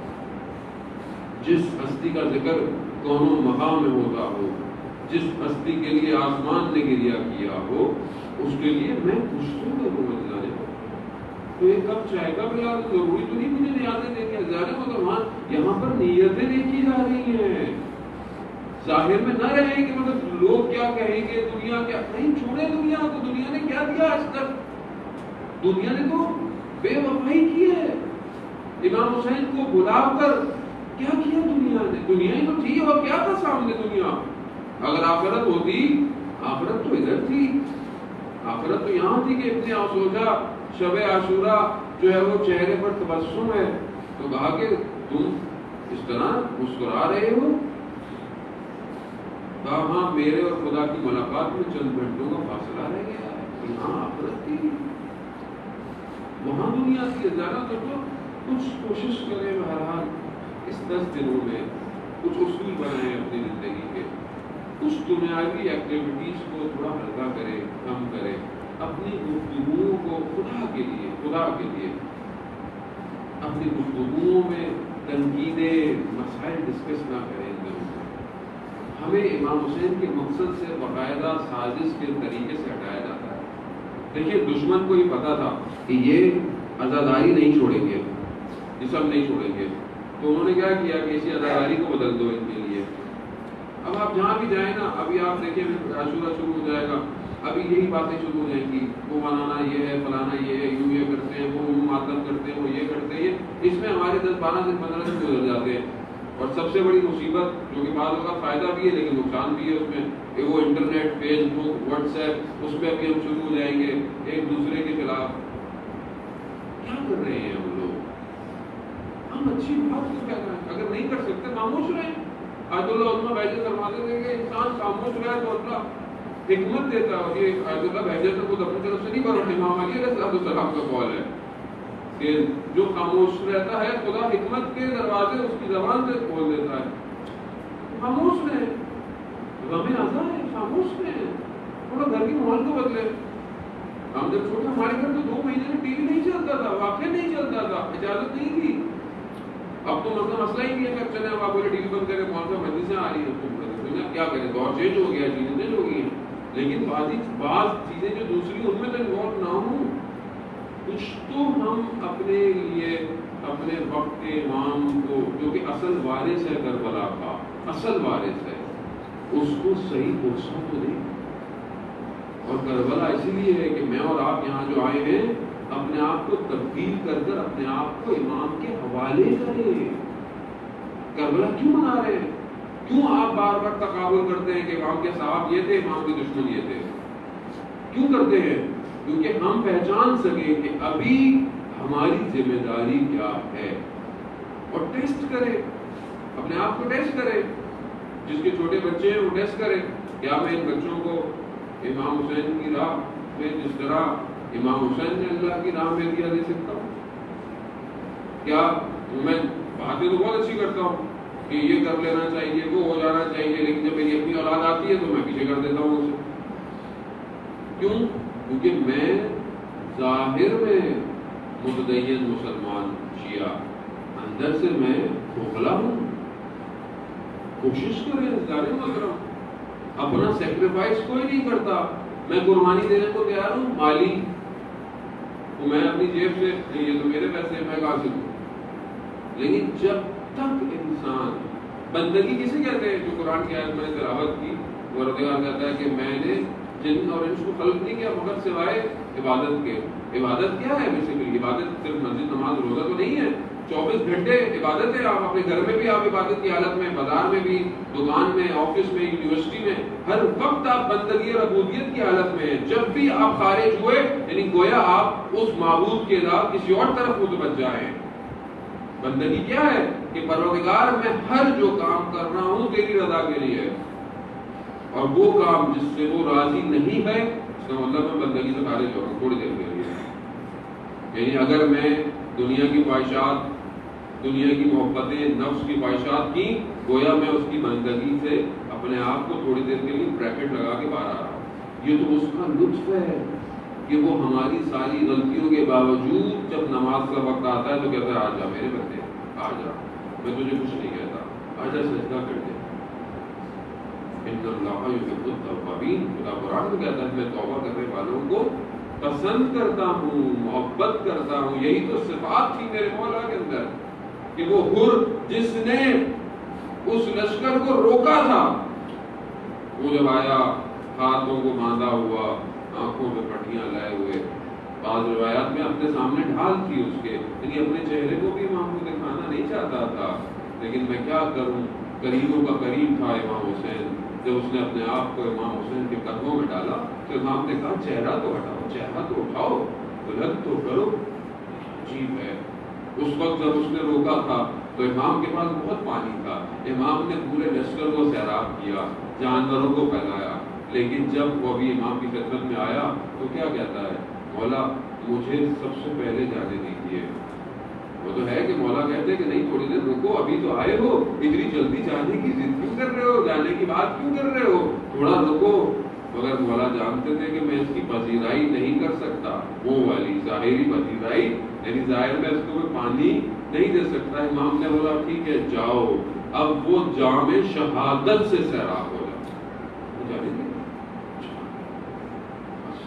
جس ہستی کا ذکر کونوں مقام میں ہوتا ہو، جس ہستی کے لیے آسمان نے گریہ کیا ہو، اس کے لیے میں کچھ تو کروں گا۔ تو ایک کپ چائے کا بلا ضروری تو نہیں مجھے نیازیں دیکھیں، زیادہ مطلب ہاں یہاں پر نیتیں دیکھی جا رہی ہیں۔ ظاہر میں نہ رہے کہ مطلب لوگ کیا کہیں گے، دنیا کیا، نہیں، چھوڑے دنیا کو۔ دنیا نے کیا دیا آج تک؟ دنیا نے تو بے وفائی کی ہے۔ امام حسین کو بلا کر کیا کیا دنیا نے؟ دنیا ہی تو تھی، اور کیا تھا سامنے دنیا؟ اگر آخرت ہوتی، آخرت تو ادھر تھی، آخرت تو یہاں تھی کہ اتنے سوچا شب عاشورہ جو ہے وہ چہرے پر تبسم ہے، تو کہا کہ تم اس طرح مسکرا رہے ہو؟ کہا ہاں، میرے اور خدا کی ملاقات میں چند گھنٹوں کا فاصلہ رہ گیا ہے۔ یہاں آخرت تھی، وہاں دنیا تھی۔ زیادہ تو کچھ کوشش کریں بہرحال اس 10 دنوں میں کچھ اصول بنائیں اپنی زندگی کے، کچھ دنیاوی ایکٹیویٹیز کو تھوڑا ہلکا کریں، کم کریں، اپنی گفتگوؤں کو خدا کے لیے اپنی گفتگوؤں میں تنقیدیں، مسائل ڈسکس نہ کریں۔ ہمیں امام حسین کے مقصد سے باقاعدہ سازش کے طریقے سے ہٹایا جاتا ہے۔ دیکھیے، دشمن کو یہ پتا تھا کہ یہ عزاداری نہیں چھوڑیں گے، یہ سب نہیں چھوڑیں گے. تو انہوں نے کیا کیا کہ اسی اداکاری کو بدل دو ان کے لیے. اب آپ جہاں بھی جائیں نا, ابھی آپ دیکھیں عاشورہ شروع ہو جائے گا, ابھی یہی باتیں شروع ہو جائیں گی, وہ بنانا یہ ہے, فلانا یہ ہے, یوں یہ کرتے ہیں, وہ ماتم کرتے ہیں, وہ یہ کرتے ہیں. اس میں ہمارے 10-12 دن 15 دن گزر جاتے ہیں. اور سب سے بڑی مصیبت جو کہ بعض اوقات فائدہ بھی ہے لیکن نقصان بھی ہے اس میں, کہ وہ internet, Facebook, WhatsApp, اس پہ بھی ہم شروع ہو جائیں گے ایک دوسرے کے خلاف. کیا کر رہے ہیں ہم لوگ؟ ہم اچھی بات کو کہہ رہے ہیں, اگر نہیں کر سکتے خاموش رہیں. آیت اللہ عظمہ بہجت فرماتے تھے کہ انسان خاموش رہے تو اللہ حکمت دیتا ہے. اور یہ آیت اللہ بہجت کو خود اپنی طرف سے نہیں بڑھا, امام علی علیہ السلام کا قول ہے کہ جو خاموش رہتا ہے خدا حکمت کے دروازے اس کی زبان سے کھول دیتا ہے. خاموش رہیں, ہمیں آزاد ہے, خاموش رہیں, تھوڑا گھر کے ماحول کو بدلے. ہم جب چھوٹے ہمارے گھر تو 2 مہینے میں ٹی وی نہیں چلتا تھا, واقعہ نہیں چلتا تھا, اجازت نہیں تھی. اب تو مسئلہ ہی نہیں ہے کہ چلے اب آپ بولے ٹی وی بند کریں, کون سا مجلسیں آ رہی ہیں, کیا کریں, دور چینج ہو گیا, چیزیں چینج ہو گئی ہیں. لیکن بعض چیزیں جو دوسری ان میں تو انوالو نہ ہوں, کچھ تو ہم اپنے لیے اپنے وقت کے امام کو جو کہ اصل وارث ہے کربلا کا, اصل وارث ہے, اس کو صحیح فرصت تو دیں. اور کربلا اسی لیے ہے کہ میں اور آپ یہاں جو آئے ہیں اپنے آپ کو تبدیل کر اپنے آپ کو امام کے حوالے کریں. کربلا کیوں منا رہے ہیں؟ کیوں آپ بار بار تقابل کرتے ہیں کہ امام کے صاحب یہ تھے, امام کے دشمن یہ تھے؟ کیوں کرتے ہیں؟ کیونکہ ہم پہچان سکیں کہ ابھی ہماری ذمہ داری کیا ہے. اور ٹیسٹ کریں, اپنے آپ کو ٹیسٹ کریں. جس کے چھوٹے بچے ہیں وہ ٹیسٹ کریں, کیا میں ان بچوں کو امام حسین کی راہ میں جس طرح امام حسین نے اللہ کی راہ میں دیا دے سکتا ہوں؟ کیا میں باتیں تو بہت اچھی کرتا ہوں کہ یہ کر لینا چاہیے, وہ ہو جانا چاہیے, لیکن جب میری اپنی اولاد آتی ہے تو میں پیچھے کر دیتا ہوں اسے. کیوں؟ کیونکہ میں ظاہر میں متدین مسلمان شیعہ, اندر سے میں کھوکھلا ہوں. کوشش کریں ظاہر محترم, اپنا سیکریفائس کوئی نہیں کرتا. میں قربانی دینے کو تیار ہوں مالی, تو میں اپنی جیب سے, یہ تو میرے پیسے ہیں, میں کہاں سے دوں. لیکن جب تک انسان, بندگی کسے کہتے ہیں؟ جو قرآن کی آیت میں نے تلاوت کی, پروردگار کہتا ہے کہ میں نے جن اور انس کو خلق نہیں کیا مگر سوائے عبادت کے. عبادت کیا ہے؟ بیسیکلی عبادت صرف مسجد, نماز, روزہ تو نہیں ہے. 24 گھنٹے عبادت ہے. آپ اپنے گھر میں بھی آپ عبادت کی حالت میں, بازار میں بھی, دکان میں, آفس میں, یونیورسٹی میں, ہر وقت آپ بندگی اور عبودیت کی حالت میں ہیں. جب بھی آپ خارج ہوئے یعنی گویا آپ اس معبود کے علاوہ کسی اور طرف متوجہ ہیں. بندگی کیا ہے؟ کہ پروردگار میں ہر جو کام کر رہا ہوں تیری رضا کے لیے ہے, اور وہ کام جس سے وہ راضی نہیں ہے اس کا مطلب میں بندگی سے خارج ہو رہا ہوں تھوڑی دیر کے لیے. یعنی اگر میں دنیا کی خواہشات, دنیا کی محبتیں, نفس کی خواہشات کی, گویا میں اس کی بندگی سے اپنے آپ کو تھوڑی دیر کے لیے بریکٹ لگا کے باہر آ رہا ہوں. یہ تو اس کا لطف ہے کہ وہ ہماری ساری غلطیوں کے باوجود جب نماز کا وقت آتا ہے تو کہتا ہے آ جا میرے بندے, آ جا, میں تجھے کچھ نہیں کہتا, آ جا سجدہ کر دے. ان اللہ یحب التوابین, خدا قرآن میں کہتا ہے میں توبہ کرنے والوں کو پسند کرتا ہوں, محبت کرتا ہوں. یہی تو صفات تھی میرے مولا کے اندر کہ وہ حر جس نے اس لشکر کو روکا تھا, وہ جب آیا ہاتھوں کو باندھا ہوا, آنکھوں میں پٹیاں لائے ہوئے, بعض روایات میں اپنے سامنے ڈھال تھی اس کے, یعنی اپنے چہرے کو بھی امام کو دکھانا نہیں چاہتا تھا. لیکن میں کیا کروں, کریموں کا کریم تھا امام حسین. جب اس نے اپنے آپ کو امام حسین کے قدموں میں ڈالا تو امام نے کہا چہرہ تو ہٹاؤ, چہرہ تو اٹھاؤ, بلند تو کرو. عجیب ہے, اس وقت جب اس نے روکا تھا تو امام کے پاس بہت پانی تھا, امام نے پورے لشکر کو سیراب کیا, جانوروں کو پھیلایا. لیکن جب وہ ابھی امام کی خدمت میں آیا تو کیا کہتا ہے, مولا مجھے سب سے پہلے جانے دیجیے. وہ تو ہے کہ مولا کہتے ہیں کہ نہیں تھوڑی دیر رکو, ابھی تو آئے ہو, اتنی جلدی جانے کی ضد کیوں کر رہے ہو, جانے کی بات کیوں کر رہے ہو, تھوڑا رکو. مگر مولا جانتے تھے کہ میں اس کی پذیرائی نہیں کر سکتا, وہ والی ظاہری پذیرائی, یعنی ظاہر میں اس کو میں پانی نہیں دے سکتا. امام نے بولا ٹھیک ہے جاؤ, اب وہ جام شہادت سے سیراب ہو جائے.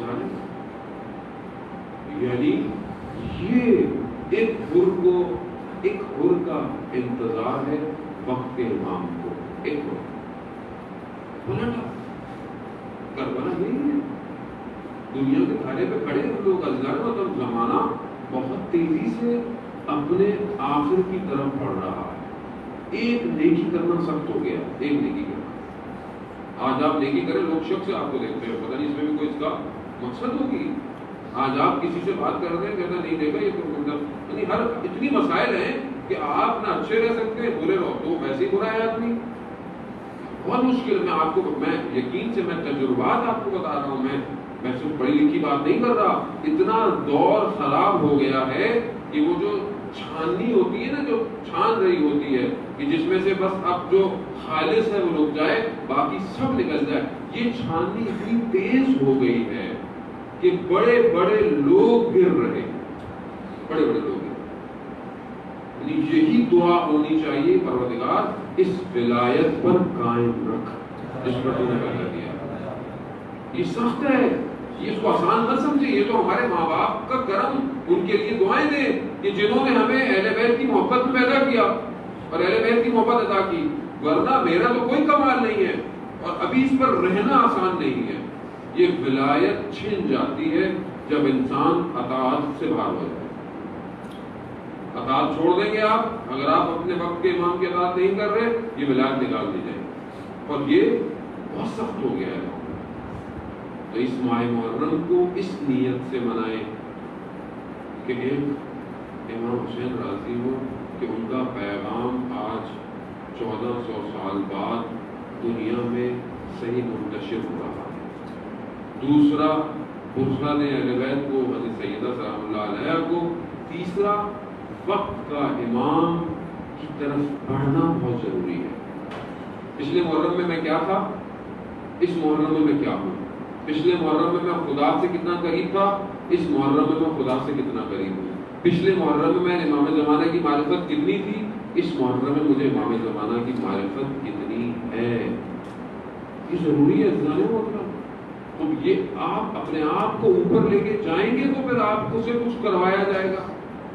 یعنی یہ ایک حر کو ایک حر کا انتظار ہے وقت کے امام کو. ایک پلٹا کربلا نہیں ہے. دنیا کے دھارے پہ کھڑے ہیں لوگ ازگار. مطلب زمانہ بہت تیزی سے اپنے آخر کی طرف بڑھ رہا ہے. ایک نیکی کرنا سخت ہو گیا. ایک نیکی کرنا. آج آپ نیکی کریں, لوگ شک سے آپ کو دیکھتے ہیں, پتہ نہیں اس میں بھی کوئی اس کا مقصد ہوگی. آج آپ کسی سے بات کر رہے ہیں, کہتا نہیں دیکھا یہ تو مطلب یعنی ہر اتنی مسائل ہیں کہ آپ نہ اچھے رہ سکتے ہیں, برے رہو تو ویسے ہی برا ہے آدمی. بہت مشکل. میں آپ کو, میں یقین سے میں تجربات آپ کو بتا رہا ہوں. میں صرف پڑھی لکھی بات نہیں کر رہا. اتنا دور خراب ہو گیا ہے کہ وہ جو چھاننی ہوتی ہے نا, جو چھان رہی ہوتی ہے کہ جس میں سے بس اب جو خالص ہے وہ رک جائے, باقی سب نکل جائے, یہ چھاننی اتنی تیز ہو گئی ہے کہ بڑے بڑے لوگ گر رہے ہیں. بڑے بڑے لوگ. یہی دعا ہونی چاہیے, پروردگار اس ولایت پر قائم رکھ جس پر تو نے پیدا کیا. یہ سخت ہے, یہ اس کو آسان مت سمجھے. یہ تو ہمارے ماں باپ کا کرم, ان کے لیے دعائیں دیں کہ جنہوں نے ہمیں اہل بیت کی محبت میں پیدا کیا اور اہل بیت کی محبت ادا کی. ورنہ میرا تو کوئی کمال نہیں ہے اور ابھی اس پر رہنا آسان نہیں ہے. یہ ولایت چھن جاتی ہے جب انسان اطاعت سے باہر ہو جائے. اطاعت چھوڑ دیں گے آپ, اگر آپ اپنے وقت کے امام کی اطاعت نہیں کر رہے, یہ ولایت نکال دی جائے. اور یہ بہت سخت ہو گیا ہے. تو اس ماہ محرم کو اس نیت سے منائیں کہ ایک امام حسین راضی ہو کہ ان کا پیغام آج 1400 سال بعد دنیا میں صحیح منتشر ہو رہا ہے. دوسرا, فرزان اہل بیت کو, حضرت سیدہ سلام اللہ علیہ کو. تیسرا, وقت کا امام کی طرف بڑھنا بہت ضروری ہے. پچھلے محرم میں کیا تھا, اس محرم میں کیا ہوں. پچھلے محرم میں خدا سے کتنا قریب تھا, اس محرم میں خدا سے کتنا قریب ہوں. پچھلے محرم میں امام زمانہ کی معرفت کتنی تھی, اس محرم میں مجھے امام زمانہ کی معرفت کتنی ہے. یہ ضروری ہے افضال محترم. تو یہ آپ اپنے آپ کو اوپر لے کے جائیں گے تو پھر آپ کو سے کچھ کروایا جائے گا.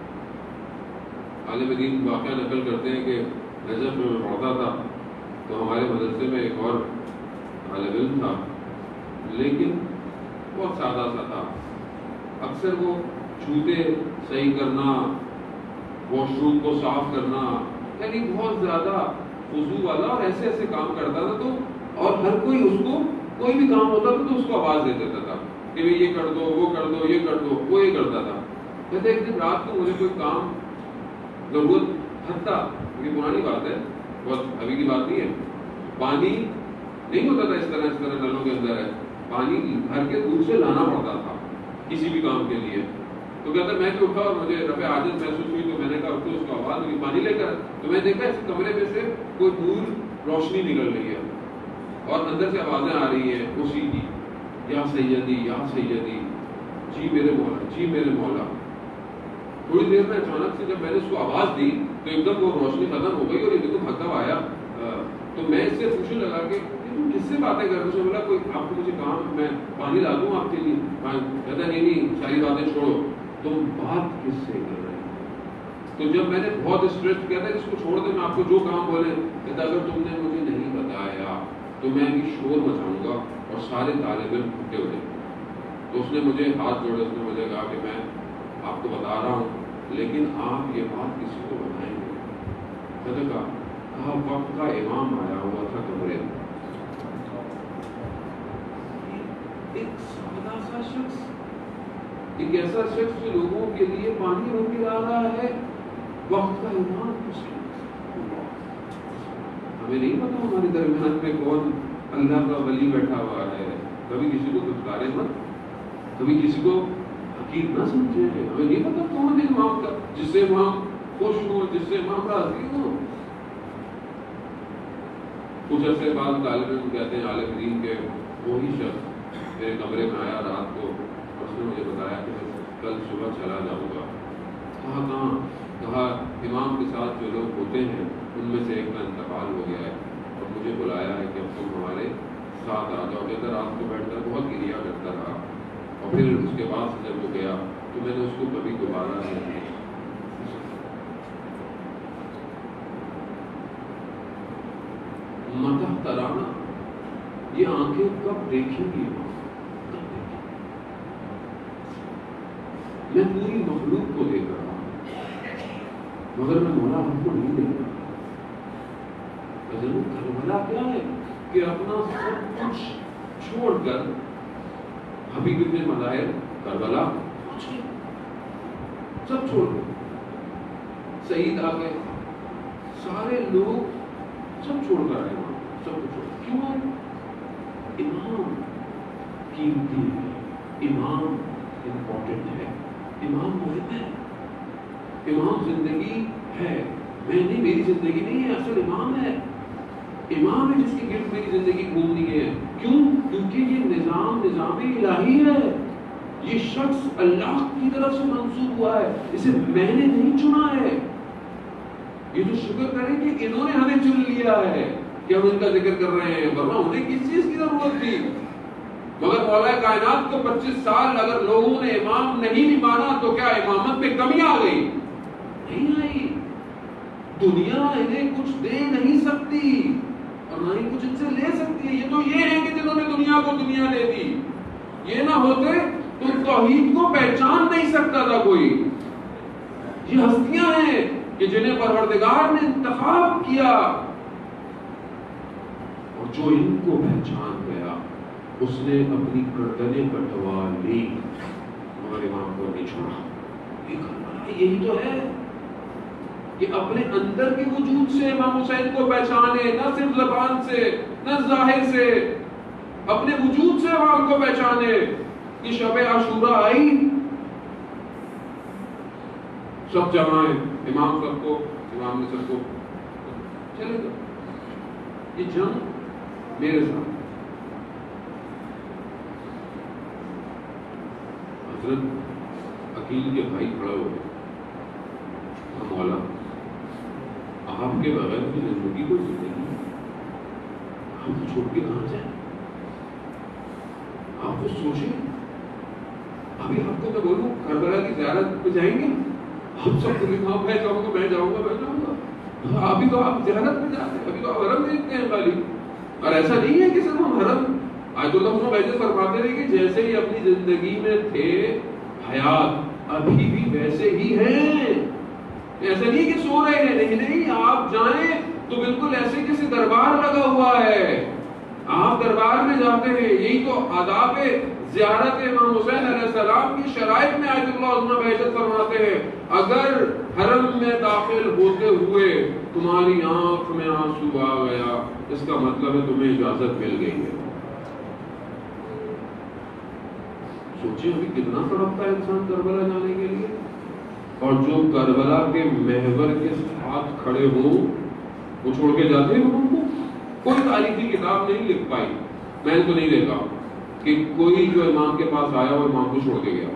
عالم دین واقعہ نقل کرتے ہیں کہ نجف میں پڑھتا تھا تو ہمارے مدرسے میں ایک اور عالم علم تھا, لیکن بہت سادہ سا تھا. اکثر وہ جوتے صحیح کرنا, واش روم کو صاف کرنا, یعنی بہت زیادہ خضوع والا اور ایسے ایسے کام کرتا تھا. تو اور ہر کوئی اس کو, کوئی بھی کام ہوتا تھا تو اس کو آواز دے دیتا تھا کہ یہ کر دو, وہ کر دو, یہ کر دو. وہ یہ کرتا تھا. کہتے ایک دن رات کو مجھے کوئی کام ضرورت تھا, یہ پرانی بات ہے, بہت ابھی کی بات نہیں ہے. پانی نہیں ہوتا تھا اس طرح نلوں کے اندر ہے, پانی گھر کے دور سے لانا پڑتا تھا کسی بھی کام کے لیے. تو کہتا میں بھی اٹھا اور مجھے رفع عاجز محسوس ہوئی, تو میں نے کہا اس کو آواز ہوئی پانی لے کر. تو میں دیکھا اس کمرے میں سے کوئی دور روشنی نکل رہی ہے اور اندر سے آوازیں آ رہی ہیں اسی کی, یا سیدی یا سیدی, جی میرے مولا, جی میرے مولا. تھوڑی دیر میں اچانک سے جب میں نے اس کو آواز دی تو ایک دم وہ روشنی ختم ہو گئی اور ایک دم ہتھا آیا. تو میں اس سے پوچھنے لگا کہ تم کس سے باتیں کر رہے ہو. بولا کوئی آپ کو مجھے کام, میں پانی لا دوں آپ کے لیے. کہتا نہیں, ساری باتیں چھوڑو, تم بات کس سے کر رہے ہو. تو جب میں نے بہت اسٹریس کیا تھا اس کو چھوڑ دے, میں آپ کو جو کام بولے. کہتا اگر تم نے مجھے نہیں بتایا تو میں بھی شور مچاؤں گا اور سارے طالب علم پھٹے ہو جائیں گے. تو اس نے مجھے ہاتھ جوڑے, اس نے مجھے کہا کہ میں آپ کو بتا رہا ہوں لیکن آپ یہ بات کسی کو بتائیں گے. میں نے کہا وقت کا امام آیا ہوا تھا کمرے میں. ایک سادہ سا شخص, ایک ایسا شخص جو لوگوں کے لیے پانی روک لا رہا ہے, وقت کا امام. ہمیں نہیں پتا ہمارے درمیان میں کون اللہ کا ولی بیٹھا ہوا ہے. کبھی کسی کو دھتکارے مت, کبھی کسی کو حقیر نہ سمجھے. ہمیں نہیں پتا کون ہے امام کا, جس سے امام خوش ہو, جس سے امام راضی ہو. کچھ عرصے بعد طالب علم کہتے ہیں عالم دین کے وہی شخص میرے کمرے میں آیا رات کو اور اس نے مجھے بتایا کہ میں کل صبح چلا جاؤں گا. کہا کہاں؟ کہا امام کے ساتھ جو لوگ ہوتے ہیں ان میں سے ایک کا انتقال ہو گیا ہے اور مجھے بلایا ہے کہ اب تم ہمارے ساتھ آ جاؤ. کہتا رات کو بیٹھ کر بہت گریا کرتا رہا اور پھر اس کے بعد جب وہ گیا تو میں نے اس کو کبھی دوبارہ نہیں. मता तराना, ये आंखें कब देखेंगी? मैं पूरी मखलूक को देख रहा हूं, मगर मैं मौला हमको नहीं देख रहा। करबला क्या है कि अपना सब कुछ छोड़कर हबीब इब्न मलायर करबला सब छोड़ गए, शहीद आ गए, सारे लोग सब छोड़कर आए वहां, सब कुछ। क्यों? इमाम कीमती है, इमाम इंपॉर्टेंट है, इमाम मुहिम है, इमाम जिंदगी है। मैं नहीं, मेरी जिंदगी नहीं है, असल इमाम है। इमाम है जिसकी गिर्द मेरी जिंदगी घूमनी है। क्यों? क्योंकि ये निजाम इलाही है, ये शख्स अल्लाह की तरफ से मंसूब हुआ है, इसे मैंने नहीं चुना है। ये तो शुक्र करें कि इन्होंने हमें चुन लिया है कि हम इनका जिक्र कर रहे हैं, वरना उन्हें किस चीज की जरूरत थी। मगर मौला कायनात को 25 साल अगर लोगों ने इमाम नहीं भी माना तो क्या इमामत में कमी आ गई? नहीं आई। दुनिया इन्हें कुछ दे नहीं सकती और ना ही कुछ इनसे ले सकती है। ये तो ये है कि जिन्होंने दुनिया को दुनिया दे दी, ये ना होते तो तौहीद को पहचान नहीं सकता था कोई। ये हस्तियां हैं कि जिन्हें परवरदिगार ने इंतखाब किया, और जो इनको पहचान गया उसने अपनी गर्दनें कटवा ली मगर इमाम को नहीं छोड़ा। यही तो है कि अपने अंदर के वजूद से इमाम हुसैन को पहचाने, न सिर्फ ज़बान से न ज़ाहिर से, अपने वजूद से इमाम को पहचाने। कि शब आशूरा आई, सब जमाए, इमाम सबको, इमाम ने सबको चले गए। ये जंग मेरे साथ, हजरत अकील के भाई खड़ा हो गए, मौला आपके बगैर की जिंदगी कोई जिंदगी, हम छोड़ के कहां जाए? आप कुछ सोचिए। अभी आपको मैं बोलूं करबला की ज़ियारत पे जाएंगे, हम सब मैं जाऊंगा, मैं जाऊंगा। अभी तो आप ज़ियारत पे जाते हैं, अभी तो आप हरम देखते हैं खाली। और ऐसा नहीं है कि सिर्फ हम हरम, आयतुल्लाह वैसे फरमाते रहे कि जैसे ही अपनी जिंदगी में थे हयात अभी भी वैसे ही हैं। ऐसा नहीं कि सो रहे हैं, नहीं, आप जाएं तो बिल्कुल ऐसे जैसे दरबार लगा हुआ है, आप दरबार में जाते हैं। यही तो आदाब ज़ियारत इमाम हुसैन अलैहिस्सलाम की शराइत में आयतुल्लाह उज़्मा बहजत फरमाते हैं, अगर हरम में दाखिल होते हुए तुम्हारी आंख में आंसू आ गया, इसका मतलब है तुम्हें इजाजत मिल गई है। सोचिए अभी कितना तड़पता है इंसान करबला जाने के लिए। और जो करबला के महवर के साथ खड़े हों वो छोड़ के जाते हैं उनको। कोई तारीखी किताब नहीं लिख पाई, मैंने तो नहीं देखा कि कोई जो इमाम के पास आया वो इमाम को छोड़ के गया।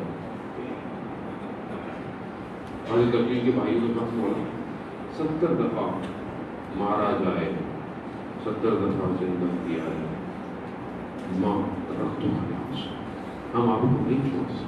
और तबलीग के भाइयों ने कहा बोला 70 दफा मारा जाए, 70 दफा जिंदा किया जाए, मां रख दो, हम आपको नहीं छोड़ सकते।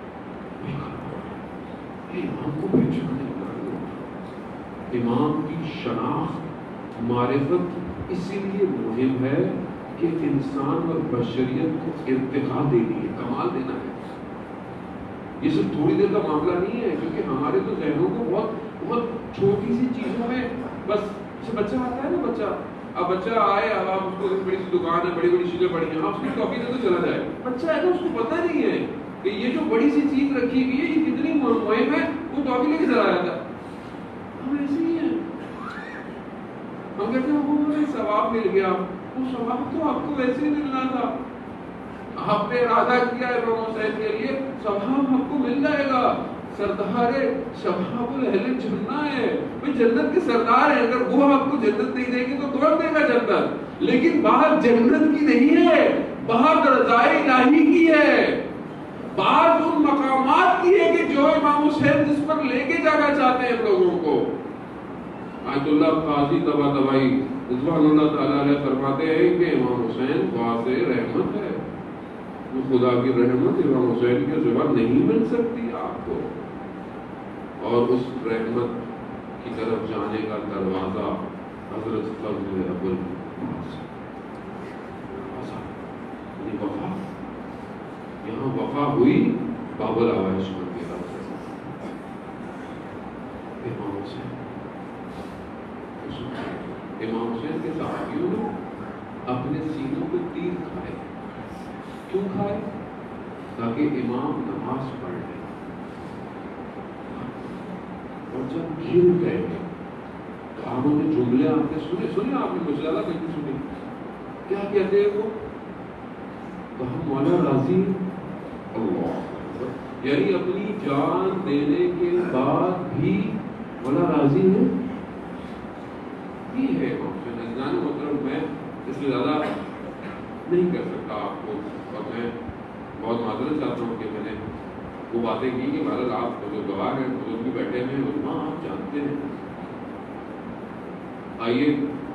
इमाम को पहचाने वाला, इमाम की शनाख्त मारिफत इसीलिए मुहिम है कि इंसान और बशरियत को इर्तिका देनी है, कमाल देना है। ये सिर्फ थोड़ी देर का मामला नहीं है, क्योंकि हमारे तो जहनों को बहुत छोटी सी चीजों में बस, जैसे बच्चा आता है ना, अब बच्चा आए, अब आप उसको बड़ी सी दुकान है, बड़ी बड़ी चीजें पड़ी हैं, आप उसकी टॉफी दे तो चला जाए। बच्चा है ना, उसको पता नहीं है कि ये जो बड़ी सी चीज रखी हुई है ये कितनी मुहिम है, वो टॉफी लेके चला जाता है। हम ऐसे ही हैं, हम कहते हैं वो सवाब मिल गया, वो सवाब तो आपको वैसे ही मिलना था। आपने इरादा किया इमाम हुसैन के लिए, सवाब आपको मिल जाएगा। सरदार शबाबुल अहले जन्नत है, भाई जन्नत के सरदार है, अगर वो आपको जन्नत नहीं देंगे तो कौन देगा जन्नत? लेकिन बात जन्नत की नहीं है, बात रज़ाए इलाही की है, बात उन मकामात की है कि जो इमाम हुसैन जिस पर लेके जाना चाहते हैं लोगों को। आयतुल्लाह काजी तबातबाई रिज़वानुल्लाह ताला अलैह फरमाते हैं कि इमाम हुसैन वासे रहमत है, वो खुदा की रहमत इमाम हुसैन के सिवा नहीं मिल सकती आपको। और उस रहमत की तरफ जाने का दरवाजा हजरत फज़ल अबुल وفا، یہاں وفا ہوئی بابل آوائش بن گیا امام حسین کے صحابیوں نے اپنے سینوں کو تیر کھائے. کیوں کھائے؟ تاکہ امام نماز پڑھ لے. اور جب گر گئے تو آپ نے جملے آپ نے سنے آپ نے مجھے زیادہ کہیں سنے. کیا کہتے ہیں وہ؟ تو ہم مولا راضی اللہ، یعنی اپنی جان دینے کے بعد بھی مولا راضی ہے. یہ ہے محترم، میں اس سے زیادہ نہیں کر سکتا آپ کو، اور میں بہت معذرت چاہتا ہوں کہ میں نے وہ باتیں کی کہ مہاراج آپ جو گواہ ہیں بزرگ بھی بیٹھے ہیں، علماء آپ جانتے ہیں. آئیے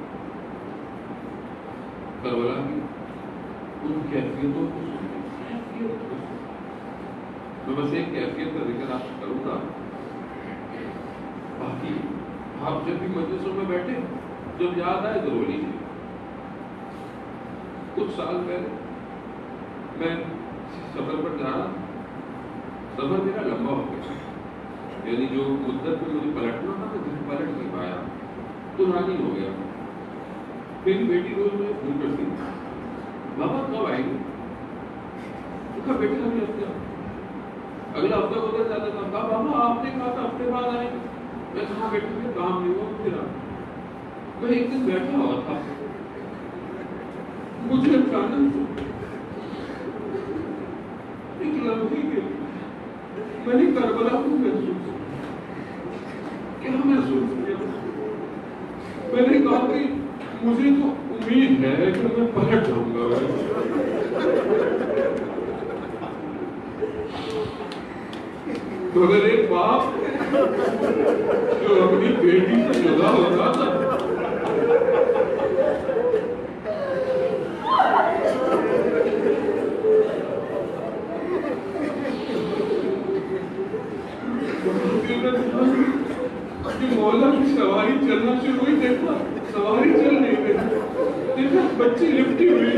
کربلا کی ان کیفیتوں کو سنیں. میں بس ایک کیفیت کا ذکر آپ کروں گا. باقی آپ جب بھی مجلسوں میں بیٹھے، جب یاد آئے ضرور لیجیے. کچھ سال پہلے میں سفر پر جا رہا، سفر میرا لمبا ہو گیا، یعنی جو مدت میں مجھے پلٹنا تھا میں پلٹ نہیں پایا، تو رانی ہو گیا. میری بیٹی روز مجھے فون کرتی، بابا کب آئیں گے؟ کہا بیٹے اگلے ہفتے. اگلا ہفتہ گزر جاتا تھا، کہا بابا آپ نے کہا تھا ہفتے بعد آئیں گے. میں کہا بیٹے میں کام نہیں ہوا پھر آ. میں ایک دن بیٹھا ہوا تھا، مجھے اچانک ایک لمحے کے میں نے کربلا کو محسوس کیا محسوس کیا. میں نے کہا کہ مجھے تو امید ہے کہ میں پلٹ جاؤں گا. تو اگر ایک باپ جو اپنی بیٹی سے جدا ہوتا تھا، مولا کی سواری چلنا شروع ہوئی، دیکھا سواری چل نہیں گئی، دیکھا بچی لپٹی ہوئی.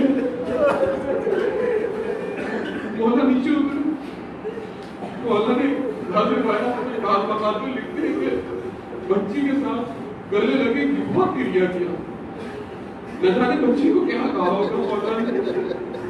مولا نیچے اترے، مولا نے گھر پایا ہاتھ پکاتے لکھتے کہ بچی کے ساتھ گلے لگے کہ بہت کریا کیا. نہ جانے بچی کو کیا کہا ہوگا مولا نے.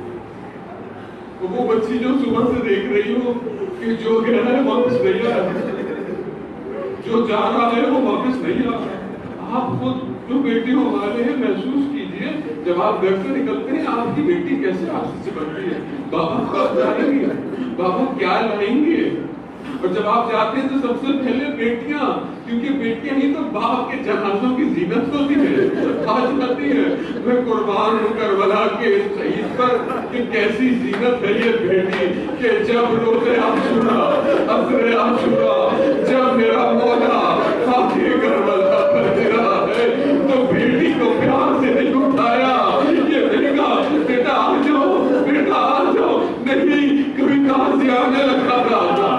وہ بچی جو صبح سے دیکھ رہی ہو کہ جو گیا ہے واپس نہیں آ رہا، جو جا رہا ہے وہ واپس نہیں آ رہا. آپ خود جو بیٹی ہو والے ہیں محسوس کیجئے، جب آپ گھر سے نکلتے ہیں آپ کی بیٹی کیسے آسیس سے بنتی ہے. بابا کب جائیں گے، بابا کیا لائیں گے. اور جب آپ جاتے ہیں تو سب سے پہلے بیٹیاں، کیونکہ بیٹیاں ہی تو باپ کے جنازوں کی زینت ہوتی ہے، آ جاتی ہے. میں قربان ہوں کربلا کے شہید پر کہ کیسی زینت ہے یہ بیٹی، کہ جب روزے عاشورا عصر عاشورا جب میرا مولا خاکی کربلا پر گرا ہے تو بیٹی کو پیار سے نہیں اٹھایا. یہ نہیں کہا بیٹا آ جاؤ، بیٹا آ جاؤ. نہیں، کبھی کہاں سے آنے لگا رہا تھا،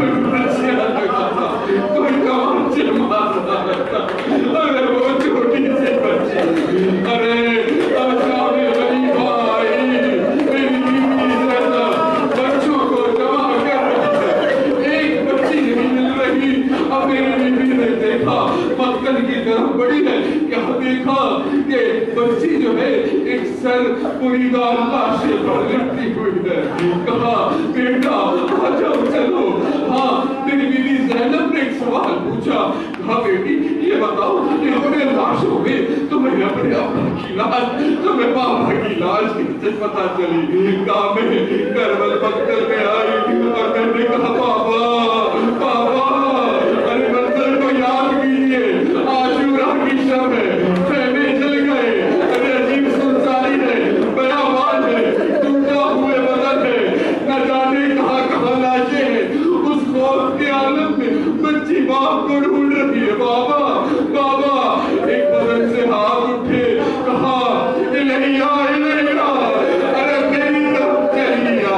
کوئی کمانچے مار رہا تھا. ارے وہ چھوٹی سی بچی، ارے شام غریب آئی، میری بیوی زینب بچوں کو جمع کر رہی ہے، ایک بچی نہیں مل رہی. اب میری بیوی نے دیکھا مقتل کی طرف بڑی ہے، کیا دیکھا کہ بچی جو ہے ایک سر پوری دار لاشے پر لٹی ہوئی ہے. کہا بیٹا آ جاؤ چلو. ہاں میری بیوی زینب نے ایک سوال پوچھا، کہا بیٹی یہ بتاؤ کہ اپنے لاشوں میں تمہیں اپنے ابا کی لاش، تمہیں پاپا کی لاش کس سے پتا چلی. کہا میں کربلا مقتل میں آئی اور میں نے کہا پاپا پاپا ارے منظر کو یاد کیجیے، عاشورا کی شب ہے، خیمے جل گئے، ارے عجیب سنساری ہے، بیابان ہے، ٹوٹا ہوئے بدن ہے، نہ جانے کہاں کہاں لاشیں ہیں. اس خوف کے عالم میں بچی باپ کو ڈھونڈ رہی ہے. بابا بابا ایک بدن سے ہاتھ اٹھے، کہا الہیا الہیا، ارے میری طرف چلیے.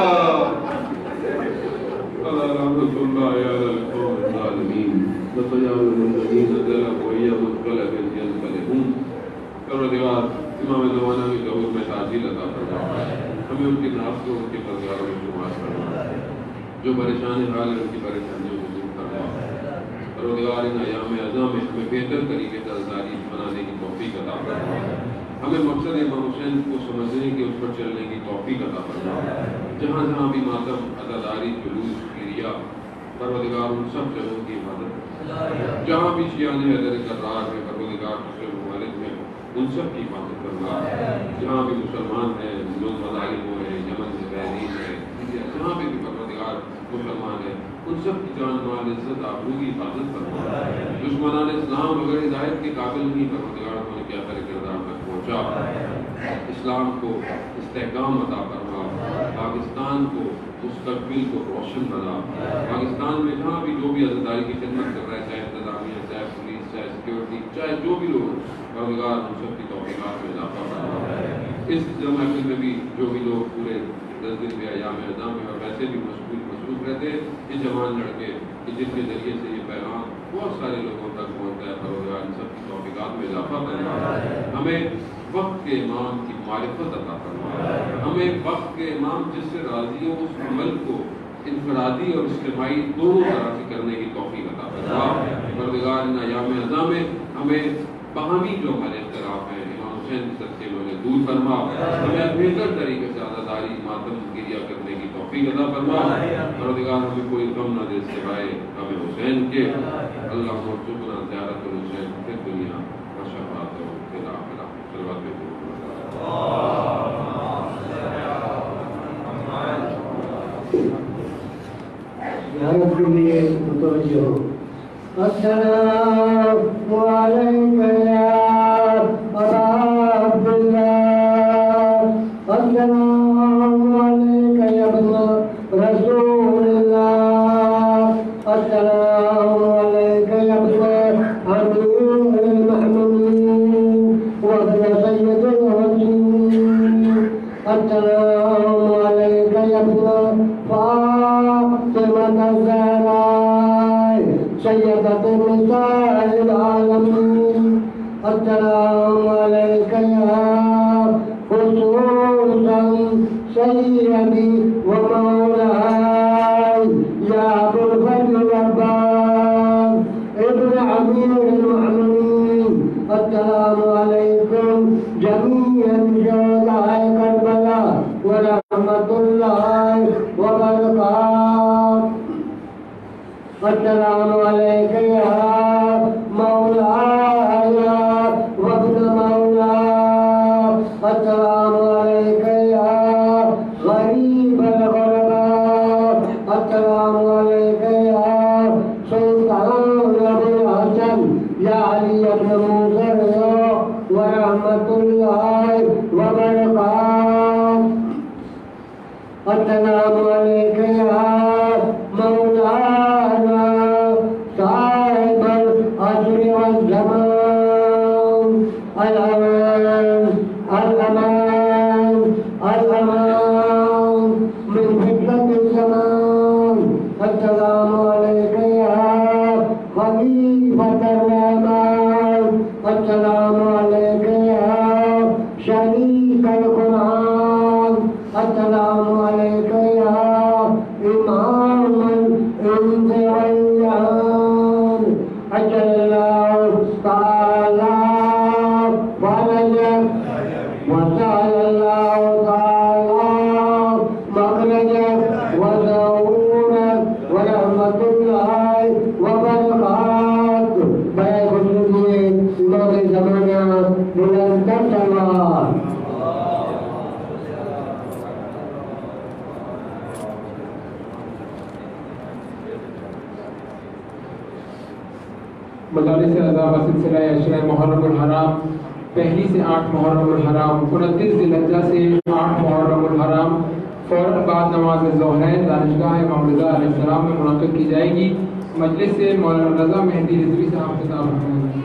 رحمت اللہ علی القوم الظالمین وتجاوز الذین ظلموا وهي مثقلة بالجنب لهم. کرو دیوار امام زمانہ میں ظہور میں تعجیل عطا فرما، ہمیں ان کی ناز کو ان کے پروردگاروں میں شمار فرما، جو پریشان حال ہے ان کی پریشانیوں کو دور فرما۔ پروردگار ان ایام اعظم میں ہمیں بہتر طریقے سے عزاداری منانے کی توفیق عطا فرما، ہمیں مقصد امام حسین کو سمجھنے کی، اس پر چلنے کی توفیق عطا فرما۔ جہاں جہاں بھی ماتم، عزاداری، جلوس، کریا، پروردگار ان سب جگہوں کی حفاظت، جہاں بھی شیعان حیدر کرار ہے پروردگار دوسرے ممالک میں ان سب کی حفاظت کرنا، جہاں بھی مسلمان ہیں، لوگ مظالم ہو رہے ہیں، یمن میں بحرین ہے، جہاں بھی پروردگار مسلمان ہے، ان سب کی جان مال عزت آبرو کی حفاظت کرنا۔ دشمنان اسلام اگر ہدایت کے قابل نہیں، پروردگار انہیں کیا کرے کردار تک پہنچا، اسلام کو استحکام عطا فرما، پاکستان کو مستقبل کو روشن بنا، پاکستان میں جہاں بھی جو بھی عزاداری کی خدمت کر رہا ہے، چاہے انتظامیہ، چاہے پولیس، چاہے سیکورٹی، چاہے جو بھی لوگ، پروردگار ان سب کی توفیقات میں اضافہ فرما۔ اس محفل میں بھی جو بھی لوگ پورے 10 دن میں ایام اعظم میں اور ویسے بھی مصروف رہتے ہیں، یہ جوان لڑکے کہ جن کے ذریعے سے یہ پیغام بہت سارے لوگوں تک پہنچتا ہے، پروردگار ان سب کی توفیقات میں اضافہ فرما، ہمیں وقت کے امام کی معرفت عطا فرما، ہمیں وقت کے امام جس سے راضی ہو اس عمل کو انفرادی اور اجتماعی دونوں طرح سے کرنے کی توفیق عطا فرما۔ پروردگار ان ایام اعظم میں ہمیں باہمی جو ہمارے اختلاف ہیں امام حسین کی صدقے میں انہیں دور فرما، ہمیں بہتر طریقے سے عزاداری، ماتم، گریہ کرنے کی توفیق عطا فرما۔ پروردگار ہمیں کوئی غم نہ دے سوائے ہمیں حسین کے۔ اللہم ارزقنا زیارت الحسین فی الدنیا وشفاعتہ فی الآخرہ۔ صلوات پہ زیارت کے لیے متوجہ ہو۔ السلام علیکم یا ابا عبداللہ، السلام علیکم یا ابن رسول اللہ، السلام علیکم یا ابن امیر المحمودین وابن سید الحسین، السلام علیکم یا ابن فاطمة الزهراء سيدة نساء العالمين، السلام عليك يا خصوصا سيدي ومولاي يا أبو الفضل العباس ابن أمير المؤمنين، السلام عليكم جميعا شهداء كربلاء ورحمة الله وبركاته، السلام عليك يا مولاي وابن مولاي، السلام عليك يا غريب الغرباء، السلام عليك يا سلطان أبو الحسن يا علي بن موسى ورحمة الله وبركاته، السلام عليك يا مولانا صاحب العصر والزمان، الأمان الأمان الأمان من فتنة الزمان، السلام عليك يا خليفة الرحمن، السلام عليك يا شريك القرآن، السلام عليك يا إمام الإنس والجهان، أجل الله تعالى فرجك وسأل الله تعالى مخرجك وظهورك ورحمة الله وبركاته، بخصوص إمام زمانہ بلند سلام۔ مدارس رضا و سلسلہ عشرہ محرم الحرام، پہلی سے 8 محرم الحرام، 29 ذی الحجہ سے 8 محرم الحرام، فوراً بعد نماز ظہرین دانشگاہ امام رضا علیہ السلام میں منعقد کی جائے گی۔ مجلس سے مولانا رضا مہدی رضوی صاحب خطاب فرمائیں گے۔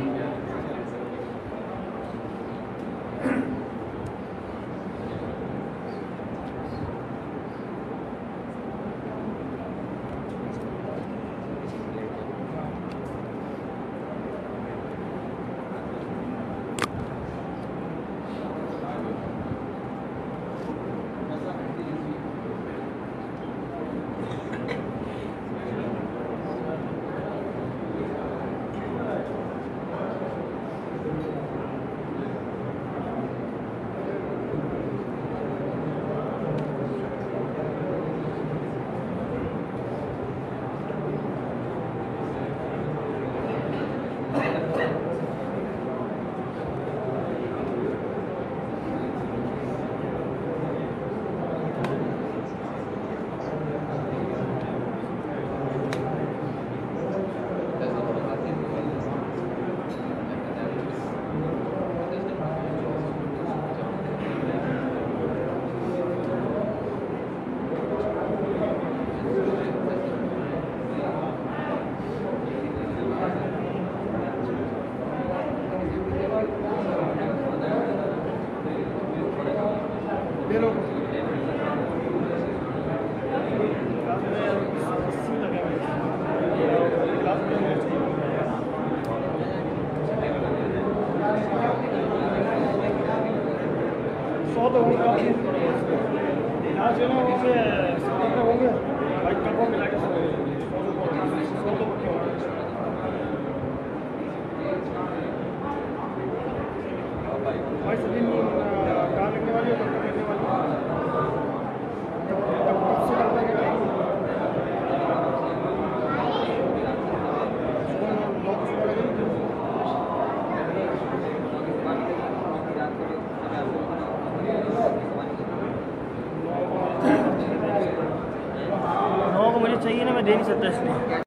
میں دے نہیں سکتا اس لیے.